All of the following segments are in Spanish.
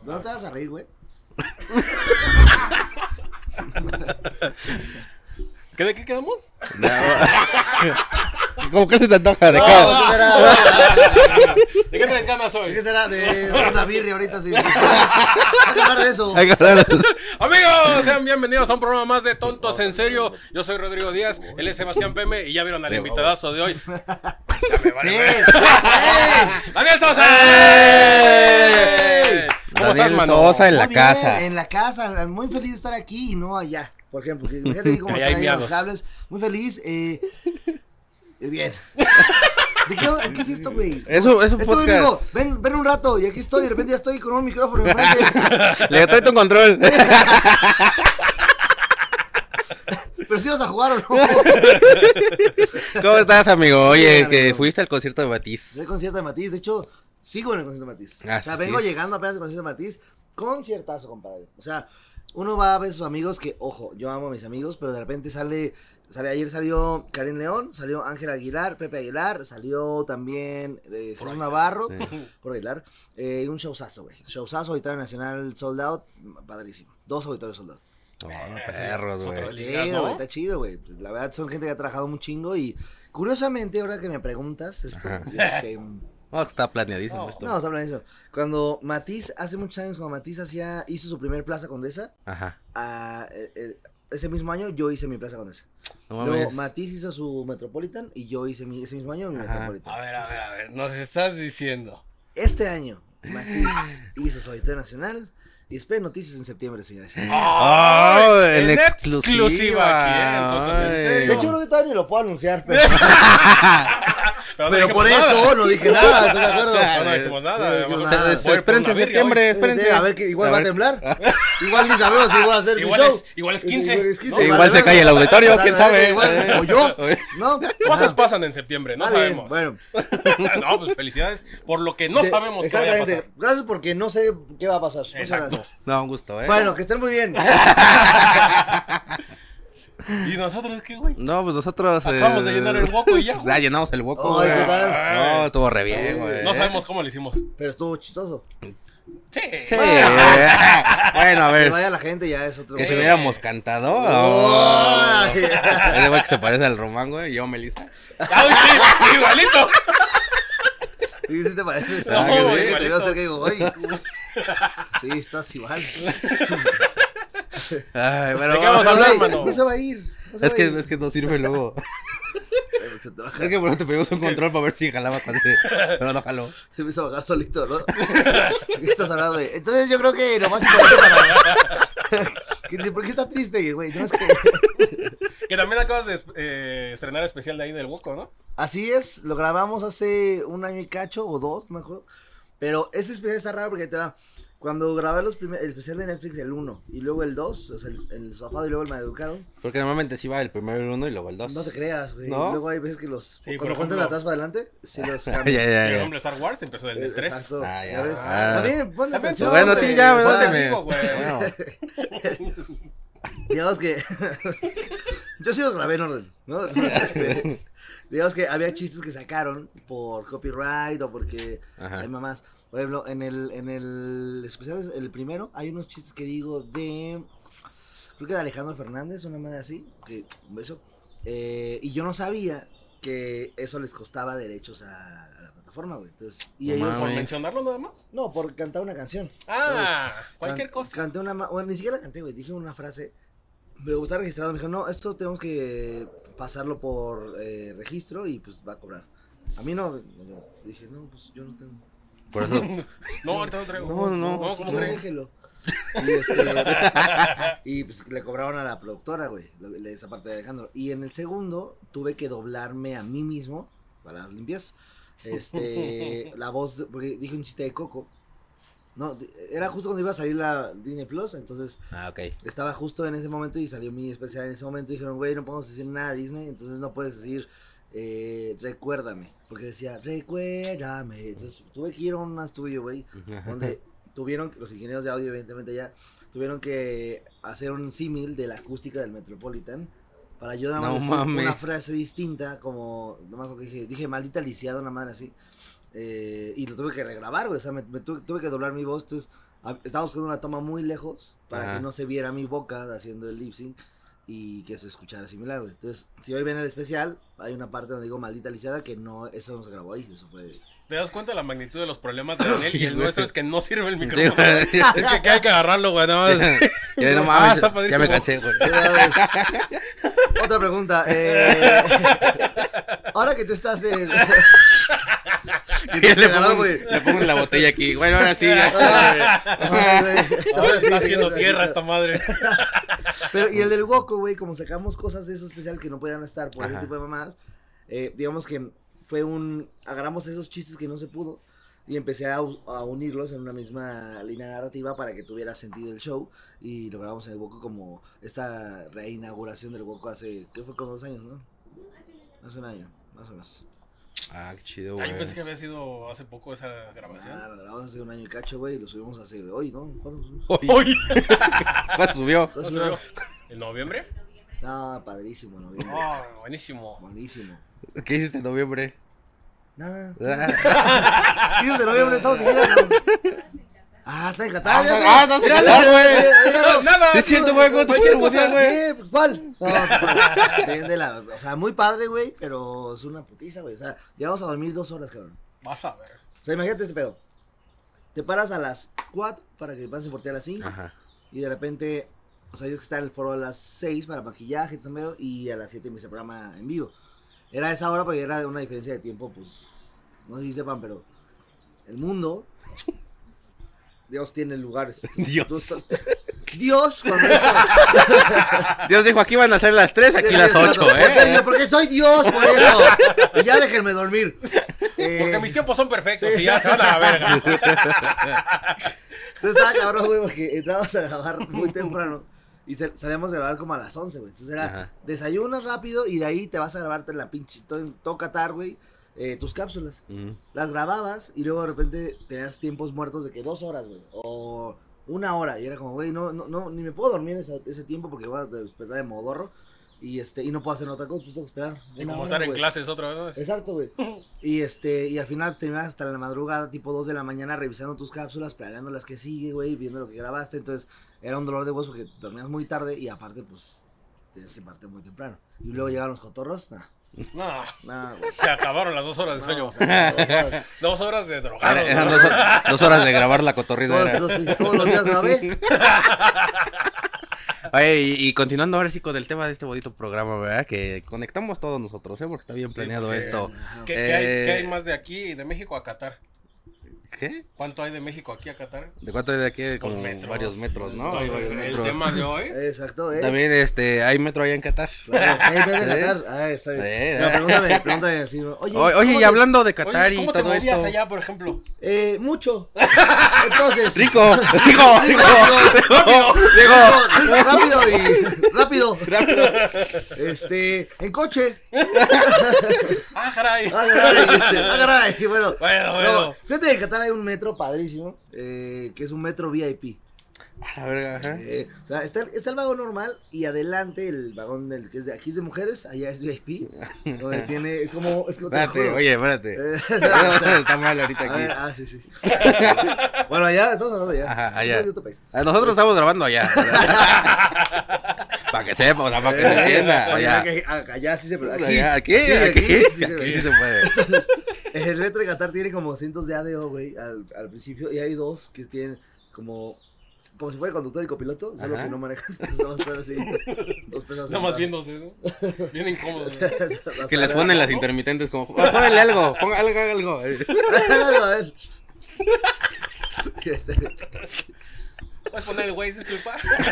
No te vas a reír, güey. ¿De qué quedamos? No. ¿Cómo que se te antoja? ¿De No, cada? ¿qué será? ¿De qué traes ganas hoy? ¿Qué será? De una birria ahorita, sí. Hay que hablar de eso. Hay que hablar de eso. Amigos, sean bienvenidos a un programa más de Tontos en Serio. Yo soy Rodrigo Díaz, él es Sebastián Peme y ya vieron al invitadazo de hoy. Ya me vale, Sí. ¡Daniel Sosa! ¿Cómo Daniel estás, mano? Sosa en la Muy bien, casa. En la casa, muy feliz de estar aquí y no allá. Por ejemplo, que fíjate ahí cómo Allá hay están ahí los miados. cables. Muy feliz. Bien. ¿De qué es esto, güey? Es un Esto, podcast. digo, ven un rato y aquí estoy, de repente ya estoy con un micrófono enfrente. Le trae tu control. Pero si vas a jugar o no. ¿Cómo estás, amigo? Oye, Bien, que amigo. fuiste al concierto de Matiz. El concierto de Matiz, de hecho, sigo en el concierto de Matiz. Ah, O sea, sí, vengo sí. llegando apenas al concierto de Matiz. Conciertazo, compadre. O sea, uno va a ver a sus amigos que, ojo, yo amo a mis amigos, pero de repente ayer salió Karen León, salió Ángel Aguilar, Pepe Aguilar, salió también Jesús Navarro, por Aguilar, un showzazo, güey. Showzazo, Auditorio Nacional Sold Out, padrísimo. 2 auditorios sold out. No, perros, güey. Otro. Está Ligas, chido, ¿no? güey, está chido, güey. La verdad son gente que ha trabajado un chingo y curiosamente, ahora que me preguntas, Ajá. No, está planeadísimo No. esto. no, vamos a hablar de eso. Cuando Matiz, hace muchos años, cuando Matiz hizo su primer Plaza Condesa, Ajá. ese mismo año yo hice mi Plaza Condesa. No Luego mames. Matiz hizo su Metropolitan y yo hice ese mismo año mi Ajá. Metropolitan. A ver, nos estás diciendo. Este año, Matiz hizo su Auditorio Nacional y esperen noticias en septiembre, señores. Oh, en exclusiva aquí, entonces, en Ay. serio. De hecho, creo que todavía ni lo puedo anunciar, pero, Pero, pero por eso no dije nada, ¿estás de acuerdo? No dijimos nada. No a lo mejor dijimos se nada. fue por Espérense una en birria septiembre, hoy. espérense. A ver, que igual A va a ver. temblar. Igual ni sabemos si voy a hacer mi Igual show. igual es 15. Igual es 15. ¿no? Igual se cae el auditorio, quién sabe. O yo, ¿no? Cosas Ajá. pasan en septiembre, no Está bien, sabemos. Bueno, No, pues felicidades por lo que no sabemos que vaya a exactamente. pasar. Gracias porque no sé qué va a pasar. Muchas Exacto. gracias. No, un gusto, Bueno, que estén muy bien. ¿Y nosotros qué, güey? No, pues nosotros. Acabamos de llenar el hueco y ya, güey. Ya llenamos el hueco, Ay, güey. ¿qué tal? No, estuvo re bien, güey. No sabemos cómo le hicimos. Pero estuvo chistoso. Sí. Sí. Bueno, a Que ver. vaya la gente ya es otro. Que si güey. hubiéramos cantado. Ay. Ese güey que se parece al Román, güey. Y yo, Melissa. Ay, sí, igualito. Sí, sí te parece. No, Sí, que igualito. te veo cerca y digo, oye. Sí, estás igual. Ay, pero. ¿De qué vamos a hablar, Güey, mano? No se va a ir. No se Es va a ir. que no sirve luego. Se te va a Es bajar. que por eso te pedimos un control para ver si jalaba cuando pero no jaló. Se me hizo bajar solito, ¿no? ¿Qué estás hablando de? Entonces yo creo que lo más importante para... ¿Por qué está triste, güey? No, es que... Que también acabas de estrenar especial de ahí del hueco, ¿no? Así es, lo grabamos hace un año y cacho o 2, no me acuerdo. Pero ese especial está raro porque te da... Cuando grabé el especial de Netflix, el 1 y luego el 2, o sea, el sofado y luego el maleducado, Porque normalmente sí va el primero el 1 y luego el 2. no te creas, güey. ¿No? Luego hay veces que los... Sí, cuando por cuentan de ejemplo- atrás para adelante, sí los Ya, cambian. ya, El ya. nombre de Star Wars empezó desde el 3. Exacto. Ah, ya. ¿Ya ves? Ah. También, ponle atención. Bueno, sí, ya, güey. O sea, pónteme. digo, güey. Bueno, digamos que yo sí los grabé en orden, ¿no? Entonces, digamos que había chistes que sacaron por copyright o porque Ajá. hay mamás. Por ejemplo, en el especial, el primero, hay unos chistes que digo creo que de Alejandro Fernández, una madre así, que un beso. Y yo no sabía que eso les costaba derechos a la plataforma, güey. Entonces, y No ellos, mames. ¿Por mencionarlo nada más? no, por cantar una canción. Ah, Entonces, cualquier cosa. Canté bueno, ni siquiera la canté, güey. Dije una frase. Me está registrado. Me dijo, no, esto tenemos que pasarlo por registro y pues va a cobrar. A mí no. Yo dije, no, pues yo no tengo. por eso. No, ahorita no traigo. No, No, si ¿cómo quiere, crees? déjelo. Y pues le cobraron a la productora, güey. Esa parte de Alejandro. Y en el segundo tuve que doblarme a mí mismo para las limpias. La voz, porque dije un chiste de Coco. No, era justo cuando iba a salir la Disney Plus, entonces Ah, ok. estaba justo en ese momento y salió mi especial en ese momento. Dijeron, güey, no podemos decir nada a Disney, entonces no puedes decir recuérdame, porque decía recuérdame. Entonces tuve que ir a un estudio, güey, donde tuvieron, los ingenieros de audio, evidentemente ya, tuvieron que hacer un símil de la acústica del Metropolitan. Para yo nada más No decir mames. una frase distinta, como, no me acuerdo que dije maldita lisiada, una madre así. Y lo tuve que regrabar, güey, o sea, tuve que doblar mi voz, entonces Estaba buscando una toma muy lejos para Ajá. que no se viera mi boca haciendo el lip sync y que se escuchara similar, güey. Entonces, si hoy ven el especial, hay una parte donde digo maldita lisiada que no, eso no se grabó ahí, eso fue... ¿Te das cuenta de la magnitud de los problemas de Daniel? Y el güey. nuestro es que no sirve el Sí, micrófono. güey. Es que hay que agarrarlo, güey, nada más. Ya no mames, está ya padrísimo. me cansé, güey. Otra pregunta, ahora que tú estás en... Y le pongo la botella aquí. Bueno, ahora sí, ya. Ahora está haciendo tierra esta madre. Pero, y el del Woco, güey, como sacamos cosas de eso especial que no podían estar por ese Ajá. tipo de mamadas, digamos que fue agarramos esos chistes que no se pudo y empecé a unirlos en una misma línea narrativa para que tuviera sentido el show y lo grabamos en el Woco como esta reinauguración del Woco hace, ¿qué fue? Como 2 años, ¿no? Hace un año, más o menos. Ah, qué chido, Ay, güey. yo pensé que había sido hace poco esa grabación. Ah, lo grabamos hace 1 año y cacho, güey, y lo subimos hace hoy, ¿no? ¿Cuándo lo subimos? ¡Uy! ¿Cuánto subió? ¿Cuándo ¿Cuándo subió? subió? ¿En noviembre? No, padrísimo, noviembre. Oh, buenísimo. Buenísimo. ¿Qué hiciste en noviembre? Nada. Ah, 15 de noviembre estamos en gira, ¿no? Ah, está en Qatar. ya, no, güey. se Qatar, güey. No, nada. Sí, es cierto, güey. ¿Cómo te fue Cualquier el cosa, mundial, güey? ¿Qué? ¿Cuál? No, o sea, muy padre, güey, pero es una putiza, güey. O sea, llegamos a dormir 2 horas, cabrón. Vas a ver. O sea, imagínate este pedo. Te paras a las 4 para que pasen por ti a las 5 Ajá. y de repente, o sea, tienes que estar en el foro a las 6 para maquillaje, ese pedo, y a las 7 empieza el programa en vivo. Era esa hora porque era una diferencia de tiempo, pues, no sé si sepan, pero el mundo, Dios tiene lugares. Dios. Dios, cuando eso... Dios dijo, aquí van a ser las 3, aquí las 8, Porque soy Dios, por eso. Y ya déjenme dormir. Porque mis tiempos son perfectos sí, y ya sí. se van a la verga. Entonces estaba cabrón, güey, porque entramos a grabar muy temprano. Y salíamos a grabar como a las 11, güey. Entonces era Ajá. desayunas rápido y de ahí te vas a grabarte en la pinche todo Qatar, güey. Tus cápsulas. Las grababas y luego de repente tenías tiempos muertos de que 2 horas, güey. O 1 hora. Y era como, güey, no, ni me puedo dormir ese tiempo porque voy a despertar de modorro. Y no puedo hacer otra cosa, entonces tengo que esperar. Y 1 como hora, estar en güey. clases otra vez, ¿no? Exacto, güey. Y al final terminas hasta la madrugada, tipo 2 de la mañana, revisando tus cápsulas, planeando las que sigue, güey, viendo lo que grabaste. Entonces, era un dolor de hueso porque dormías muy tarde y aparte, pues, tenías que partir muy temprano. Y luego llegaron los cotorros, No, güey. se acabaron las 2 horas de sueño. No, o sea, 2 horas. 2 horas de drogados. Eran ¿no? 2 horas de grabar la cotorrida. Era. Todos los días grabé. Oye, y continuando ahora sí con el tema de este bonito programa, ¿verdad? Que conectamos todos nosotros, ¿eh? Porque está bien planeado porque- esto. Ajá. ¿Qué hay más de aquí, de México a Qatar? ¿Qué? ¿Cuánto hay de México aquí a Qatar? ¿De cuánto hay de aquí? Como metros. varios metros, ¿no? Hay Entonces, varios el metros. tema de hoy. Exacto, es. También hay metro allá en Qatar. Claro, sí, ven a ¿Eh? Qatar. Ah, está bien. ¿Eh? No, pregúntame así. Oye, Oye, ¿cómo y te- hablando de Qatar Oye, y ¿cómo te todo movías esto. allá, por ejemplo? Mucho. Entonces. Rico, rico, Rápido. En coche. ¡Ah, caray! Caray. Bueno, Bueno. no, fíjate que en Qatar hay un metro padrísimo, que es un metro VIP. A la verga, ajá. O sea, está el vagón normal y adelante el vagón que es de aquí es de mujeres, allá es VIP. Donde tiene, es como te Espérate, juro. oye, espérate. O Está mal ahorita a ver, aquí. sí. Bueno, allá, estamos hablando allá. Ajá, allá. Eso es de otro país. Nosotros estamos grabando allá. Para que sepa, o sea, para que se entienda. Oye, Allá. allá sí se puede. Aquí, Sí, aquí sí se sí ve. se puede. El metro de Qatar tiene como cientos de ADO, güey, al principio. Y hay 2 que tienen como si fuera conductor y copiloto, solo Ajá. que no manejan. Entonces vamos a estar así, 2 personas. Nada más viéndose eso. Bien incómodo. Que les ponen las intermitentes como, póngale algo, póngale algo. A ver. ¿Puedes poner el güey, disculpa?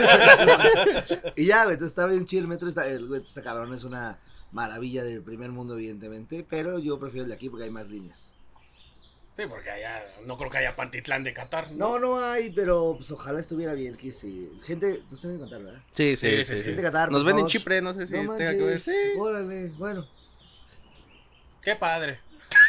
Y ya, güey, entonces está bien chido el metro. Está cabrón, es una maravilla del primer mundo, evidentemente. Pero yo prefiero el de aquí porque hay más líneas. Sí, porque allá no creo que haya Pantitlán de Qatar. No hay, pero pues ojalá estuviera bien. Que sí. Gente, tú estás en Qatar, ¿verdad? Sí. Gente de Qatar. Nos por ven en favor. Chipre, no sé si No tenga que ver. manches, Sí. órale, bueno. Qué padre.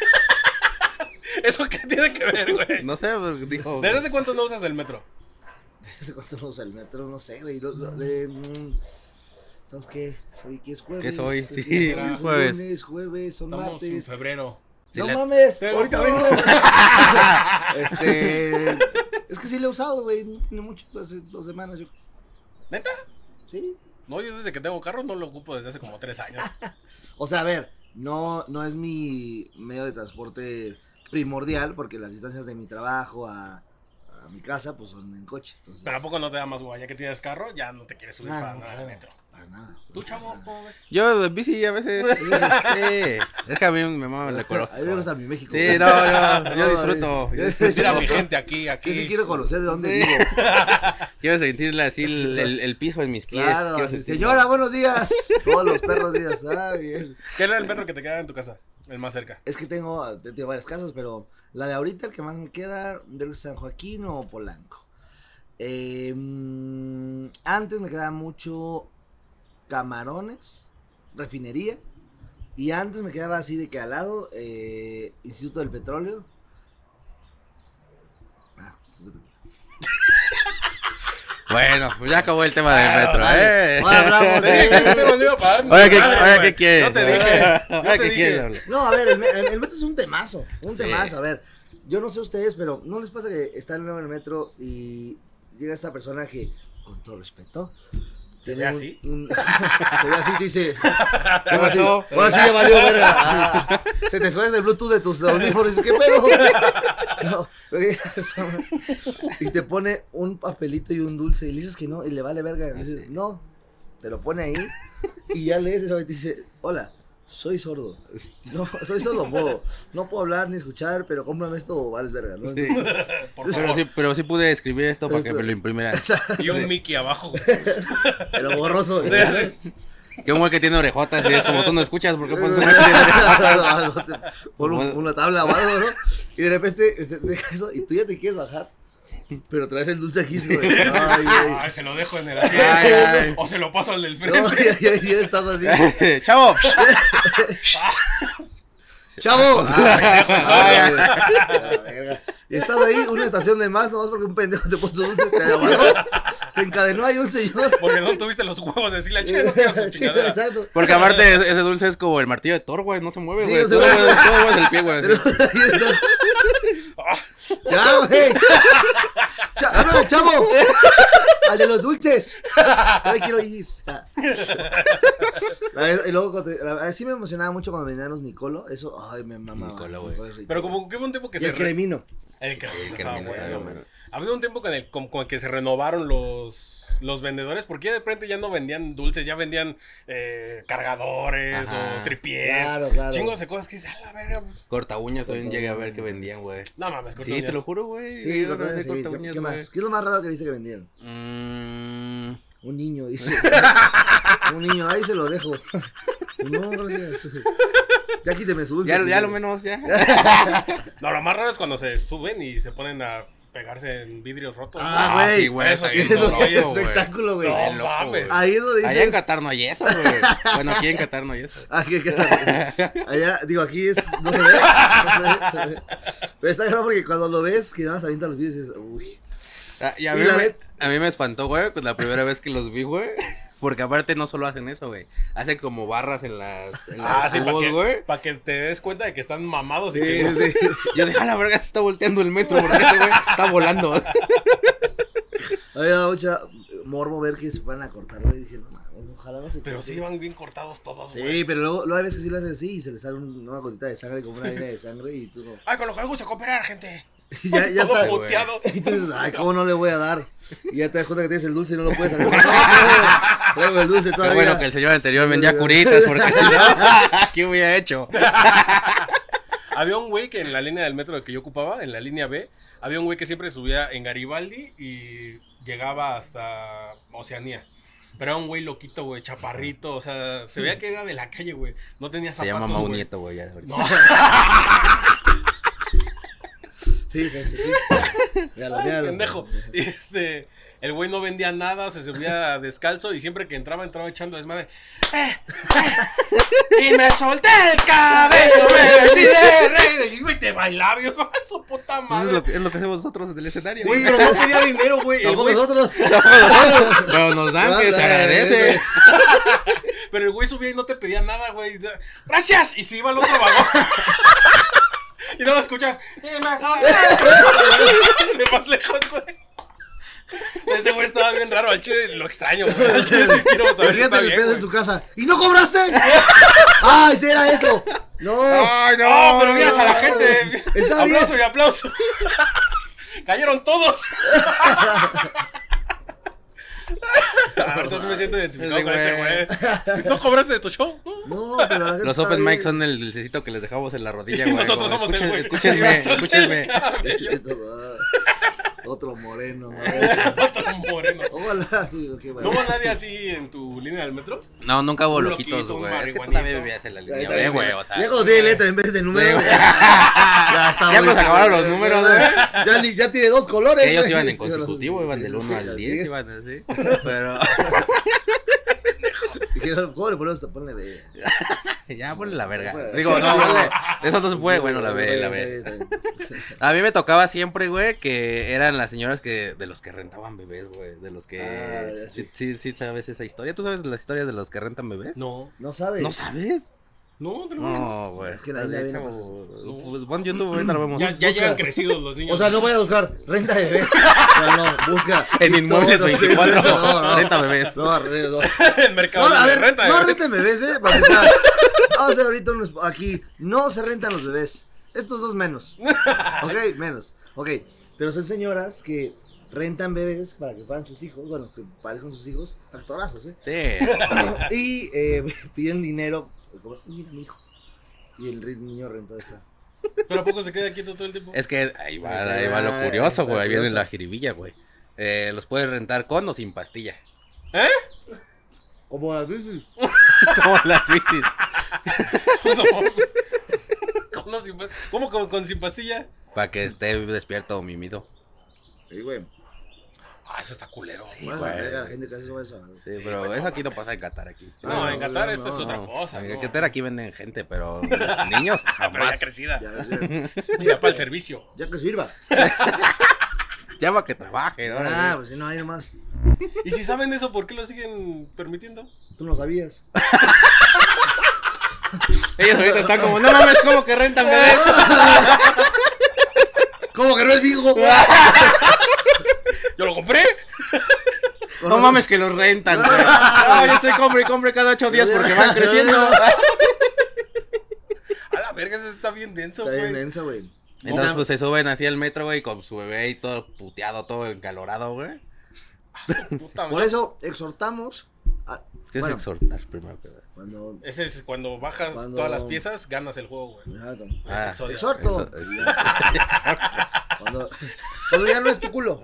¿Eso qué tiene que ver, güey? No sé, pero dijo. ¿Desde hace cuánto no usas el metro? ¿Desde cuánto no usa el metro? No sé, güey. ¿Sabes qué? ¿Qué es jueves? ¿Qué soy? ¿Qué Sí, será? jueves. Lunes, jueves, son Estamos en martes. febrero. Sí, No la- mames, Pero- ahorita vengo. Es que sí lo he usado, güey. No tiene mucho, hace 2 semanas yo. ¿Neta? Sí. No, yo desde que tengo carro no lo ocupo desde hace como 3 años. O sea, a ver, no es mi medio de transporte primordial porque las distancias de mi trabajo a mi casa pues son en coche. Entonces... Pero ¿a poco no te da más hueva? Ya que tienes carro, ya no te quieres subir para no, nada al metro. Para nada. ¿Tú, chavo, cómo ves? Yo en bici a veces. Sí. Es que a mí me mama el ecológico. A mí me gusta mi México. Sí, güey. yo disfruto. Mira mi gente aquí. Yo sí quiero conocer de dónde Sí. vivo. Quiero sentirle así el piso en mis pies. Claro, Quiero así, sentirlo. señora, buenos días. Todos los perros días. Ah, bien. ¿Qué era el metro que te quedaba en tu casa? El más cerca. Es que tengo varias casas, pero la de ahorita, el que más me queda, de San Joaquín o Polanco. Antes me quedaba mucho Camarones, refinería. Y antes me quedaba así de que al lado, Instituto del Petróleo. Instituto del Petróleo. Bueno, pues ya acabó el tema del metro, Vale. Ahora hablamos Te dije que no te de... lo iba a pagar. Ahora qué quieres. Yo te dije. Ahora qué quieres. No, a ver, el metro es un temazo. A ver, yo no sé ustedes, pero ¿no les pasa que están luego en el metro y llega esta persona que, con todo respeto, ¿Se ve así? se ve así, te dice, ¿Qué pasó? ahora sí ya valió verga. Se te desconecta el Bluetooth de tus audífonos y dices, ¿qué pedo? No, pero esa persona, y te pone un papelito y un dulce y le dices que no y le vale verga. Y dices, no, te lo pone ahí y ya lees y te dice, hola, soy sordo. No, soy sordo, no puedo hablar ni escuchar, pero cómprame esto o vales verga, ¿no? Sí. Por favor. Pero sí pude escribir esto para que me lo imprimieran. Y un Mickey abajo. Pero borroso. Que un güey que tiene orejotas y es como tú no escuchas, ¿por qué pones un güey que tiene orejotas? Pon una tabla o algo, ¿no? Y de repente deja eso y tú ya te quieres bajar. Pero traes el dulce aquí, güey. Ay, se lo dejo en el asiento. Ay. O se lo paso al del No, frente. ya estás así. ¡Chavo! ¡Chavo! Ay, Verga. Y estás ahí, una estación de más, nomás porque un pendejo te puso dulce, te agarró, te encadenó ahí un señor. Porque no tuviste los huevos de decirle al che, no quiero su Sí, chingadera. exacto. Porque aparte ese dulce es como el martillo de Thor, güey, no se mueve, Sí, güey. no se Todo mueve. mueve del pie, güey. Pero ahí estás. ¡Ya, güey! ¡Háblame, chavo! ¡Al de los dulces! ¡Ay, quiero ir! Y luego, sí me emocionaba mucho cuando venían los Nicolo. Eso, ay, me mamaba. Nicolo, güey. Pero como que hubo un tiempo que Y se... el cremino. El cremino estaba cremino estaba bueno, bueno. güey. Ha habido un tiempo con el que se renovaron los vendedores, porque ya de repente ya no vendían dulces, ya vendían cargadores Ajá. o tripiés. Claro. Chingos de cosas que dices, a la verga. Pues. Corta uñas también llegué a ver que vendían, güey. No mames, corta Sí, uñas. te lo juro, güey. Sí, Llegaron a corta vender uñas, sí. corta uñas, ¿Qué güey. más? ¿Qué es lo más raro que viste que vendieron? Un niño, dice. Un niño, ahí se lo dejo. No, gracias. Ya quíteme su dulce. Ya lo menos, ya. No, lo más raro es cuando se suben y se ponen a pegarse en vidrios rotos. Ah, güey. sí, güey. Eso sí, Eso es loco, espectáculo, güey. No loco, mames. güey. Ahí es donde Allá en dices. Qatar no hay eso, güey. Bueno, aquí en Qatar no hay eso. Allá, digo, aquí es. No se ve. No se ve. Pero está claro porque cuando lo ves, que nada más avientan los videos y dices, uy. Y a Y mí, la a mí me espantó, güey, pues la primera vez que los vi, güey. Porque aparte no solo hacen eso, güey. Hacen como barras en las Sí, tubos, güey. para que te des cuenta de que están mamados y Sí, que sí. Yo dije, a la verga, se está volteando el metro porque ese güey está volando. Había mucha morbo ver que se fueran a cortar, güey. Y dije, no mames, ojalá no se Pero corte. sí van bien cortados todos, güey. Sí, pero luego hay veces que sí lo hacen así y se les sale una gotita de sangre, como una línea de sangre y tú no. Ay, con lo que me gusta cooperar, gente. Y ya Todo está. puteado. Y tú dices, ay, ¿cómo no le voy a dar? Y ya te das cuenta que tienes el dulce y no lo puedes sacar. No, traigo el dulce Qué todavía. bueno que el señor anterior vendía curitas, porque si no, ¿qué hubiera hecho? Había un güey que en la línea del metro que yo ocupaba, en la línea B, había un güey que siempre subía en Garibaldi y llegaba hasta Oceanía. Pero era un güey loquito, güey, chaparrito, o sea, se veía que era de la calle, güey. No tenía Se zapatos, llama Mau güey. Nieto, güey, ya ahorita. No. Sí. Míralo, míralo. Pendejo. Y el güey no vendía nada, se subía descalzo y siempre que entraba echando desmadre. Y me solté el cabello, me vestí de rey. Y güey, te bailaba, yo con su puta madre. Es lo que hacemos nosotros en el escenario. Güey, pero no tenía dinero, güey. El Tampoco güey, nosotros. Pero nos dan, que se agradece. pero el güey subía y no te pedía nada, güey. Gracias. Y se iba al otro vagón. Y no escuchas. De más lejos, güey. Ese güey estaba bien raro. Al chile lo extraño, güey. Al chile sí quiero saber si Fíjate está el bien, pedo en güey. su casa. ¿Y no cobraste? ¡Ay, sí era eso! ¡No! ¡Ay, No, pero miras a la gente. Está bien. Aplauso y aplauso. Cayeron todos. Ahorita sí me siento identificado Ese con ese güey. güey. ¿No cobraste de tu show? No, pero la gente Los está open bien. mics son el dulcecito que les dejamos en la rodilla, güey. Nosotros somos el güey. Escúchenme, escúchenme. Esto, otro moreno. Otro moreno. Ojalá, sí, ok, ¿No bueno. hubo nadie así en tu línea del metro? No, nunca hubo Un loquitos, loquito, un güey. Es que tú marihuanito. también vivías en la Ahí línea, está B, bien, güey. O sea, ya cuando tiene letra en vez de números. Sí, Ya está ya muy pues acabaron los bien, números, ya, güey. Ya tiene 2 colores. Ellos güey. iban en Sí, consecutivo, sí, iban sí, del sí, 1 al 10, iban así. Pero Dijeron, ¿cómo le ponemos? Ponle B. ya ponle la verga. Bueno. Digo, no, ponle. Eso no se puede, bueno, la B, la B. Está bien. A mí me tocaba siempre, güey, que eran las señoras que de los que rentaban bebés, güey, de los que Ah, sí sabes esa historia. ¿Tú sabes la historia de los que rentan bebés? No. No sabes. ¿No sabes? No, No, güey. Es que nadie la viene a pasar. Pues pon YouTube, ahorita lo vemos. Ya Busca. llegan crecidos los niños. O sea, no voy a buscar renta de bebés. No, busca. En Inmuebles historias, 24, no. renta bebés. No, el mercado No, a de ver, renta. no ¿eh? renten bebés, para empezar. Vamos a hacer ahorita aquí. No se rentan los bebés. Estos dos menos. Ok, menos. Ok, pero son señoras que rentan bebés para que fueran sus hijos. Bueno, que parezcan sus hijos. Actorazos, ¿eh? Sí. Y piden dinero. Mira, mi hijo. Y el niño renta esta. Pero ¿a poco se queda quieto todo el tiempo? Es que ahí va lo curioso, güey. Ahí viene curioso. la jiribilla, güey. Los puedes rentar con o sin pastilla. ¿Eh? Como las bicis. Como las bicis. No. ¿Cómo con sin pastilla? Para que esté despierto o mimido. Sí, güey. Ah, eso está culero. Sí, Bueno, güey. la gente que hace eso. Sí, pero eso aquí no pasa en Qatar aquí. No, en Qatar esto es no, otra cosa. En ¿no? Qatar aquí venden gente, pero niños Pero ya jamás. crecida. Ya, Ya para el servicio. ya que sirva. Ya para que trabaje, ¿no? Ah, pues si no hay nomás. Y si saben eso, ¿por qué lo siguen permitiendo? Tú no sabías. Ellos ahorita están como, no mames, ¿cómo que rentan bebés? ¿Cómo que no es viejo? ¡Yo lo compré! No mames que los rentan, güey. No, yo estoy compre y compre cada 8 días porque van creciendo. A la verga, eso está bien denso, Está bien güey. denso, güey. Entonces, pues se suben así al metro, güey, con su bebé y todo puteado, todo encalorado, güey. Puta Por madre. eso exhortamos a, ¿Qué bueno, es exhortar primero que nada? cuando Ese es cuando bajas todas las piezas, ganas el juego, güey. Exacto. Ah, Exodia. Exhorto. Cuando ya no es tu culo.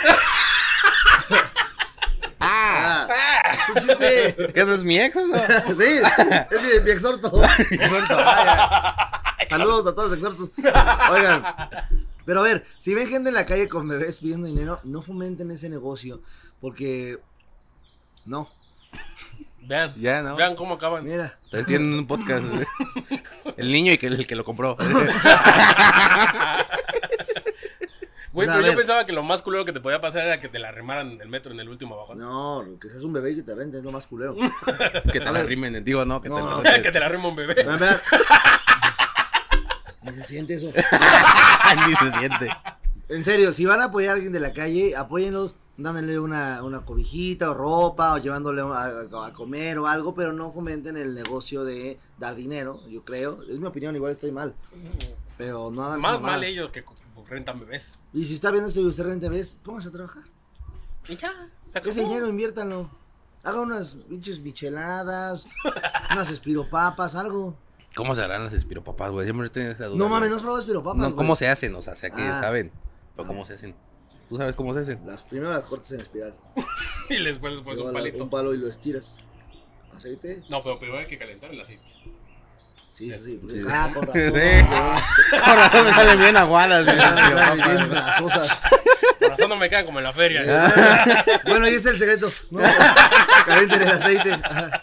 ¡Ah! Un chiste. ¿Qué no es mi ex eso? Sí, es mi exhorto. Saludos a todos los exhortos. Oigan, pero a ver, si ven gente en la calle con bebés pidiendo dinero, no fomenten ese negocio, porque no, Vean, Ya, ¿no? vean cómo acaban. mira, Ustedes tienen un podcast. El niño y el que lo compró. Güey, A pero yo ver. pensaba que lo más culero que te podía pasar era que te la remaran en el metro en el último bajón. no, que seas un bebé y que te rente es lo más culero. Que te la rimen. Digo, no, que te No, la Que te la rima un bebé. A ver, ni se siente eso. Ni se siente. En serio, si van a apoyar a alguien de la calle, apóyenlos dándole una cobijita o ropa o llevándole a comer o algo, pero no fomenten el negocio de dar dinero, yo creo. Es mi opinión, igual estoy mal. Pero no hagan Más sus mal mamadas. ellos que rentan bebés. Y si está viendo esto y usted renta ves, póngase a trabajar. Y ya, se acabó. Ese dinero inviértanlo. Haga unas pinches micheladas, unas espiropapas, algo. ¿Cómo se harán las espiropapás, güey? Siempre he tenido esa duda. No mames, güey. no has probado espiropapas, No, güey. ¿cómo se hacen? O sea, que Ah. saben. Pero ¿cómo se hacen? ¿Tú sabes cómo se hacen? Primero las cortas en espiral. Y les pones pues Luego un palito. un palo y lo estiras. Aceite. No, pero primero hay que calentar el aceite. Sí, sí, sí. Sí. Ah, con razón. Sí. Con razón me salen bien aguadas, güey. las Bien espiropapas. grasosas. Por razón no me quedan como en la feria. Bueno, y ese es el secreto. No, calienten el aceite. Ajá.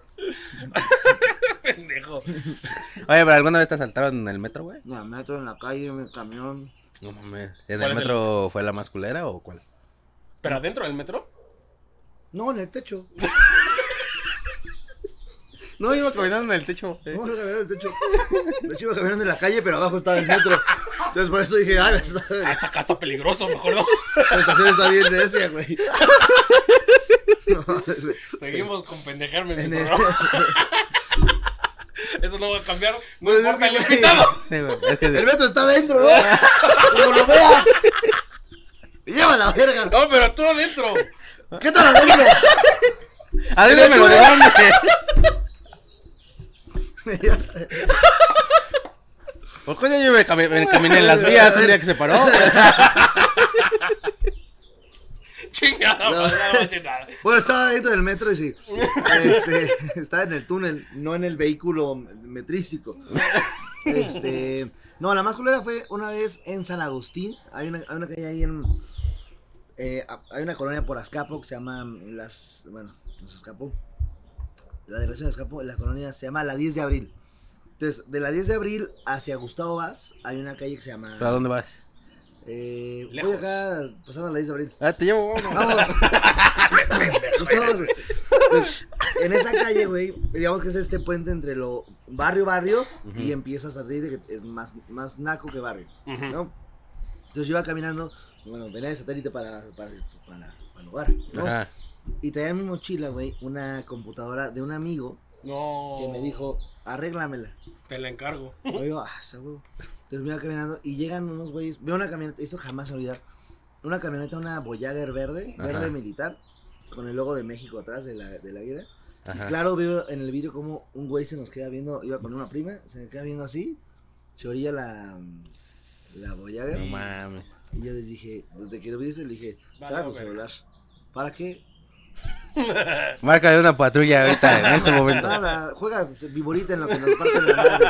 Pendejo. Oye, ¿pero alguna vez te asaltaron en el metro, güey? No, me meto en la calle, en el camión. No mames. ¿En ¿Cuál el es metro fue la más culera o cuál? ¿Pero adentro del metro? No, en el techo. No, iba caminando en el techo. No, iba caminando en el techo. De hecho, iba caminando en la calle, pero abajo estaba el metro. Entonces, por eso dije, Esta acá está peligroso, mejor no. la estación está bien necia, güey. No, güey. Seguimos con pendejarme en En mi el- programa. Eso no va a cambiar. No Pues es importa que, el güey, invitado. Sí, güey, es que El metro está adentro, ¿no? Como lo veas. Y lleva la verga. No, pero tú adentro. ¿Qué tal adentro? adentro me lo llevan. Pues coño, yo me caminé en las vías un día que se paró. Chingada, no, no va a decir nada. Bueno, estaba dentro del metro y sí. Estaba en el túnel, no en el vehículo metrístico. No, la más culera fue una vez en San Agustín. Hay una calle ahí en. Hay una colonia por Azcapo que se llama Bueno, no se escapó. La delegación de Azcapo, la colonia se llama la 10 de abril. Entonces, de la 10 de abril hacia Gustavo Vaz, hay una calle que se llama. ¿Para dónde vas? Voy Lejos. acá pasando la 10 de abril. Ah, te llevo, vamos. Vamos. Gustavo, güey. Pues, en esa calle, güey, digamos que es este puente entre lo barrio y empiezas a salir de que es más naco que barrio, ¿no? Entonces yo iba caminando, bueno, venía de satélite para el lugar, ¿no? Ajá. Y traía en mi mochila, güey, una computadora de un amigo No. que me dijo, arréglamela. Te la encargo. Yo digo, esa huevo. Entonces me iba caminando y llegan unos güeyes, veo una camioneta, esto jamás se va a olvidar, una camioneta, una Voyager verde Ajá. militar, con el logo de México atrás de la águila. Y Ajá. claro, veo en el vídeo como un güey se nos queda viendo, iba con una prima, se me queda viendo así, se orilla la Voyager. No mames. Y yo les dije, desde que lo viste, le dije, Vale, saca tu ok. celular. ¿Para qué? Marca de una patrulla ahorita, en este momento. Nada, juega Viborita en lo que nos parte la madre.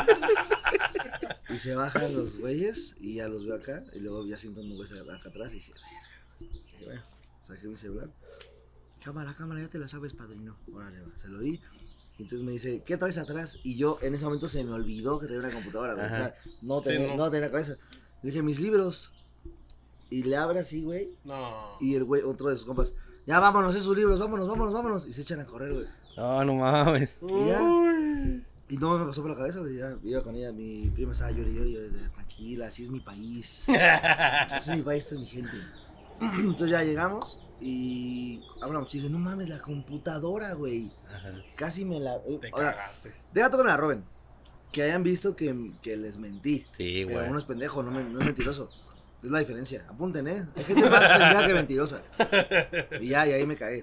Y se bajan los güeyes y ya los veo acá. Y luego ya siento un güey acá atrás y dije, bueno, saqué mi celular. Cámara, ya te la sabes, padrino. Órale, va, se lo di. Y entonces me dice, ¿qué traes atrás? Y yo en ese momento se me olvidó que tenía una computadora, güey. O sea, no tenía, Sí, no tenía cabeza. Le dije, mis libros. Y le abre así, güey. No. Y el güey, otro de sus compas, ya vámonos, esos libros, vámonos. Y se echan a correr, güey. No, no mames. Y ya. Y no me pasó por la cabeza, güey. Ya iba con ella, mi prima estaba llorando. Yo tranquila, así es mi país. Este es mi país, esta es mi gente. Entonces ya llegamos y hablamos. Y dije, no mames, la computadora, güey. Ajá. Casi me la. Te O sea, cagaste. deja todo que me la roben. Que hayan visto que les mentí. Sí, Pero güey. uno es pendejo, no es mentiroso. Es la diferencia. Apunten, ¿eh? Hay gente más pendeja que mentirosa. Y ahí me cagué.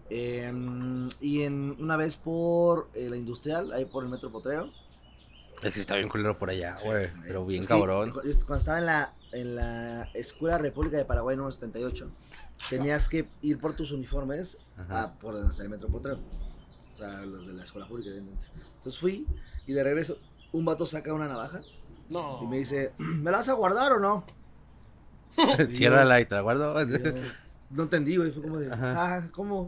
Y una vez por la industrial, ahí por el Metro Potrero. Es que está bien culero por allá, güey. Pero bien Es que, cabrón. cuando estaba en la Escuela República de Paraguay número 78, tenías que ir por tus uniformes Ajá. por donde está el Metro Potrero. O sea, los de la escuela pública, evidentemente. Entonces fui y de regreso, un vato saca una navaja No. y me dice, ¿me la vas a guardar o no? Ciérrala y te la guardo. Y yo, no entendí, güey. Fue como de, Ajá. ¿cómo?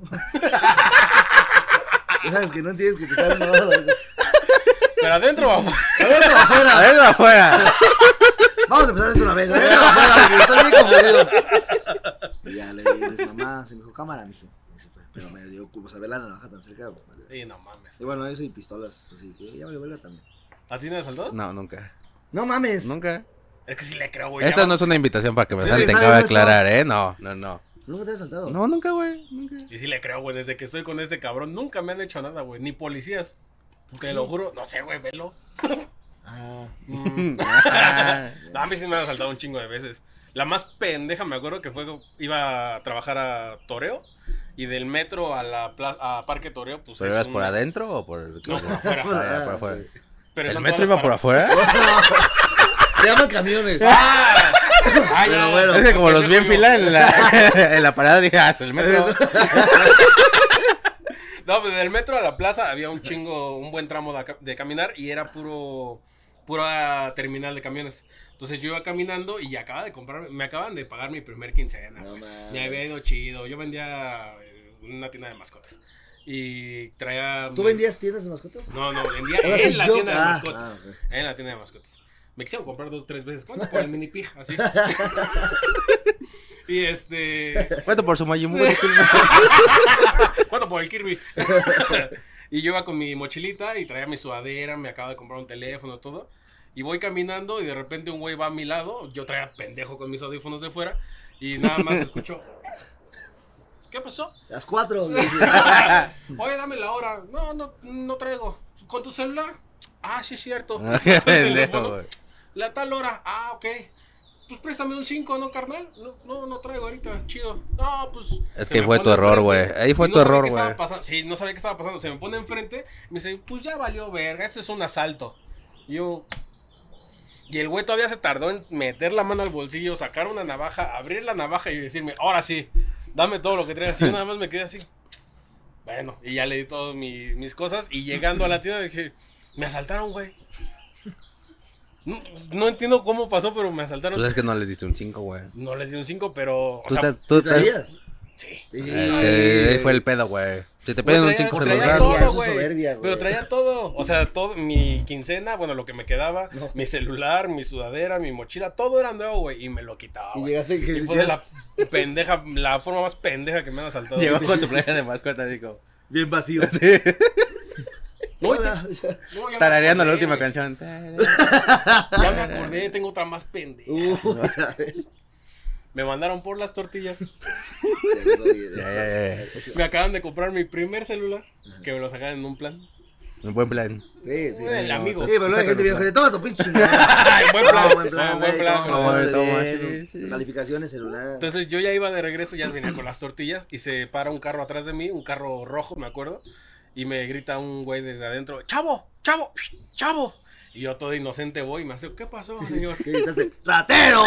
Ya sabes que no entiendes que te están robando. Pero adentro o afuera. Adentro, afuera. Adentro afuera. Vamos a empezar esto una vez. Adentro, afuera, porque estoy bien confundido. Y ya le dije a mis mamás, y me dijo, cámara, mijo. Y se fue. Pero me dio culpa saber la navaja tan cerca. Vale. Sí, no mames. Y bueno, eso y pistolas, así que ya me vuelve también. ¿A ti no te saltó? No, nunca. No mames. Nunca. Es que sí le creo, güey. Esta ya no es una invitación para que me Sí, salten, ¿sabes cabe dónde está? aclarar, ¿eh? No. Nunca te has saltado. No, nunca, güey. Nunca. Y sí le creo, güey. Desde que estoy con este cabrón, nunca me han hecho nada, güey. Ni policías. Te lo juro. No sé, güey, velo. Ah. No, a mí sí me han asaltado un chingo de veces. La más pendeja me acuerdo que fue que iba a trabajar a Toreo. Y del metro a Parque Toreo, pues. ¿Pero es ibas una- por adentro o por el.? No, por afuera. Ah, por afuera. Pero ¿El son metro todas iba por para- afuera? Te llaman camiones. ¡Ah! Ah, Pero ya. bueno. Es que como los vi en Pendejo, fila en la, en la parada, dije, ah, pues el metro. No, pues del metro a la plaza había un buen tramo de caminar y era pura terminal de camiones. Entonces yo iba caminando y me acaban de pagar mi primer quincena. No mames. Me había ido chido. Yo vendía una tienda de mascotas. Y traía... ¿Tú vendías tiendas de mascotas? No, vendía Ahora sí, en la yo- tienda de ah, mascotas. ok. En la tienda de mascotas. Me quisieron comprar 2 o 3 veces. ¿Cuánto por el mini pig? Así. Y ¿Cuánto por su Majin Buu? ¿Cuánto por el Kirby? Y yo iba con mi mochilita y traía mi sudadera, me acabo de comprar un teléfono, todo. Y voy caminando y de repente un güey va a mi lado. Yo traía pendejo con mis audífonos de fuera. Y nada más escucho. ¿Qué pasó? Las 4. Oye, dame la hora. No traigo. ¿Con tu celular? Ah, sí, es cierto. Qué El pendejo, teléfono. güey. La tal hora. Ah, ok. Pues préstame un 5, ¿no, carnal? No traigo ahorita. Chido. No, pues. Es se que me fue pone tu error, enfrente güey. Ahí fue y tu no sabía error, qué estaba güey. pasando. Sí, no sabía qué estaba pasando. Se me pone enfrente. Y me dice, pues ya valió verga. Este es un asalto. Y yo. Y el güey todavía se tardó en meter la mano al bolsillo, sacar una navaja, abrir la navaja y decirme, ahora sí, dame todo lo que traigas. Y yo nada más me quedé así. Bueno, y ya le di todas mis cosas. Y llegando a la tienda dije, me asaltaron, güey. No entiendo cómo pasó, pero me asaltaron. Pues es que no les diste un 5, güey. No les di un 5, pero. O Tú sea, tú ¿Traías? sí. ahí fue el pedo, güey. Si te piden un 5 se los traía dan. todo, Eso es güey. soberbia, güey. Pero traía todo. O sea, todo, mi quincena, bueno, lo que me quedaba, No. mi celular, mi sudadera, mi mochila, todo era nuevo, güey. Y me lo quitaba, Y güey. llegaste y que Y fue de la pendeja, la forma más pendeja que me han asaltado. Llegó con su playa de mascota, dijo. bien vacío. Sí. No, Hola. no, ya me Tarareando la acordé, última güey. canción. Ya me acordé, tengo otra más pendeja. A ver. Me mandaron por las tortillas. Ya. Me acaban de comprar mi primer celular, que me lo sacaban en un plan. Un buen plan. Sí, sí. El amigo. Sí, pero no hay gente bien, gente, toma tu pinche. Ay, buen plan, Buen plan, buen plan. Toma, bien, sí. Calificaciones, celular. Entonces yo ya iba de regreso, ya venía con las tortillas y se para un carro atrás de mí, un carro rojo, me acuerdo, y me grita un güey desde adentro, ¡Chavo! ¡Chavo! ¡Chavo! Y yo todo inocente voy y me hace, ¿qué pasó, señor? ¿Qué gritaste? ¡Ratero!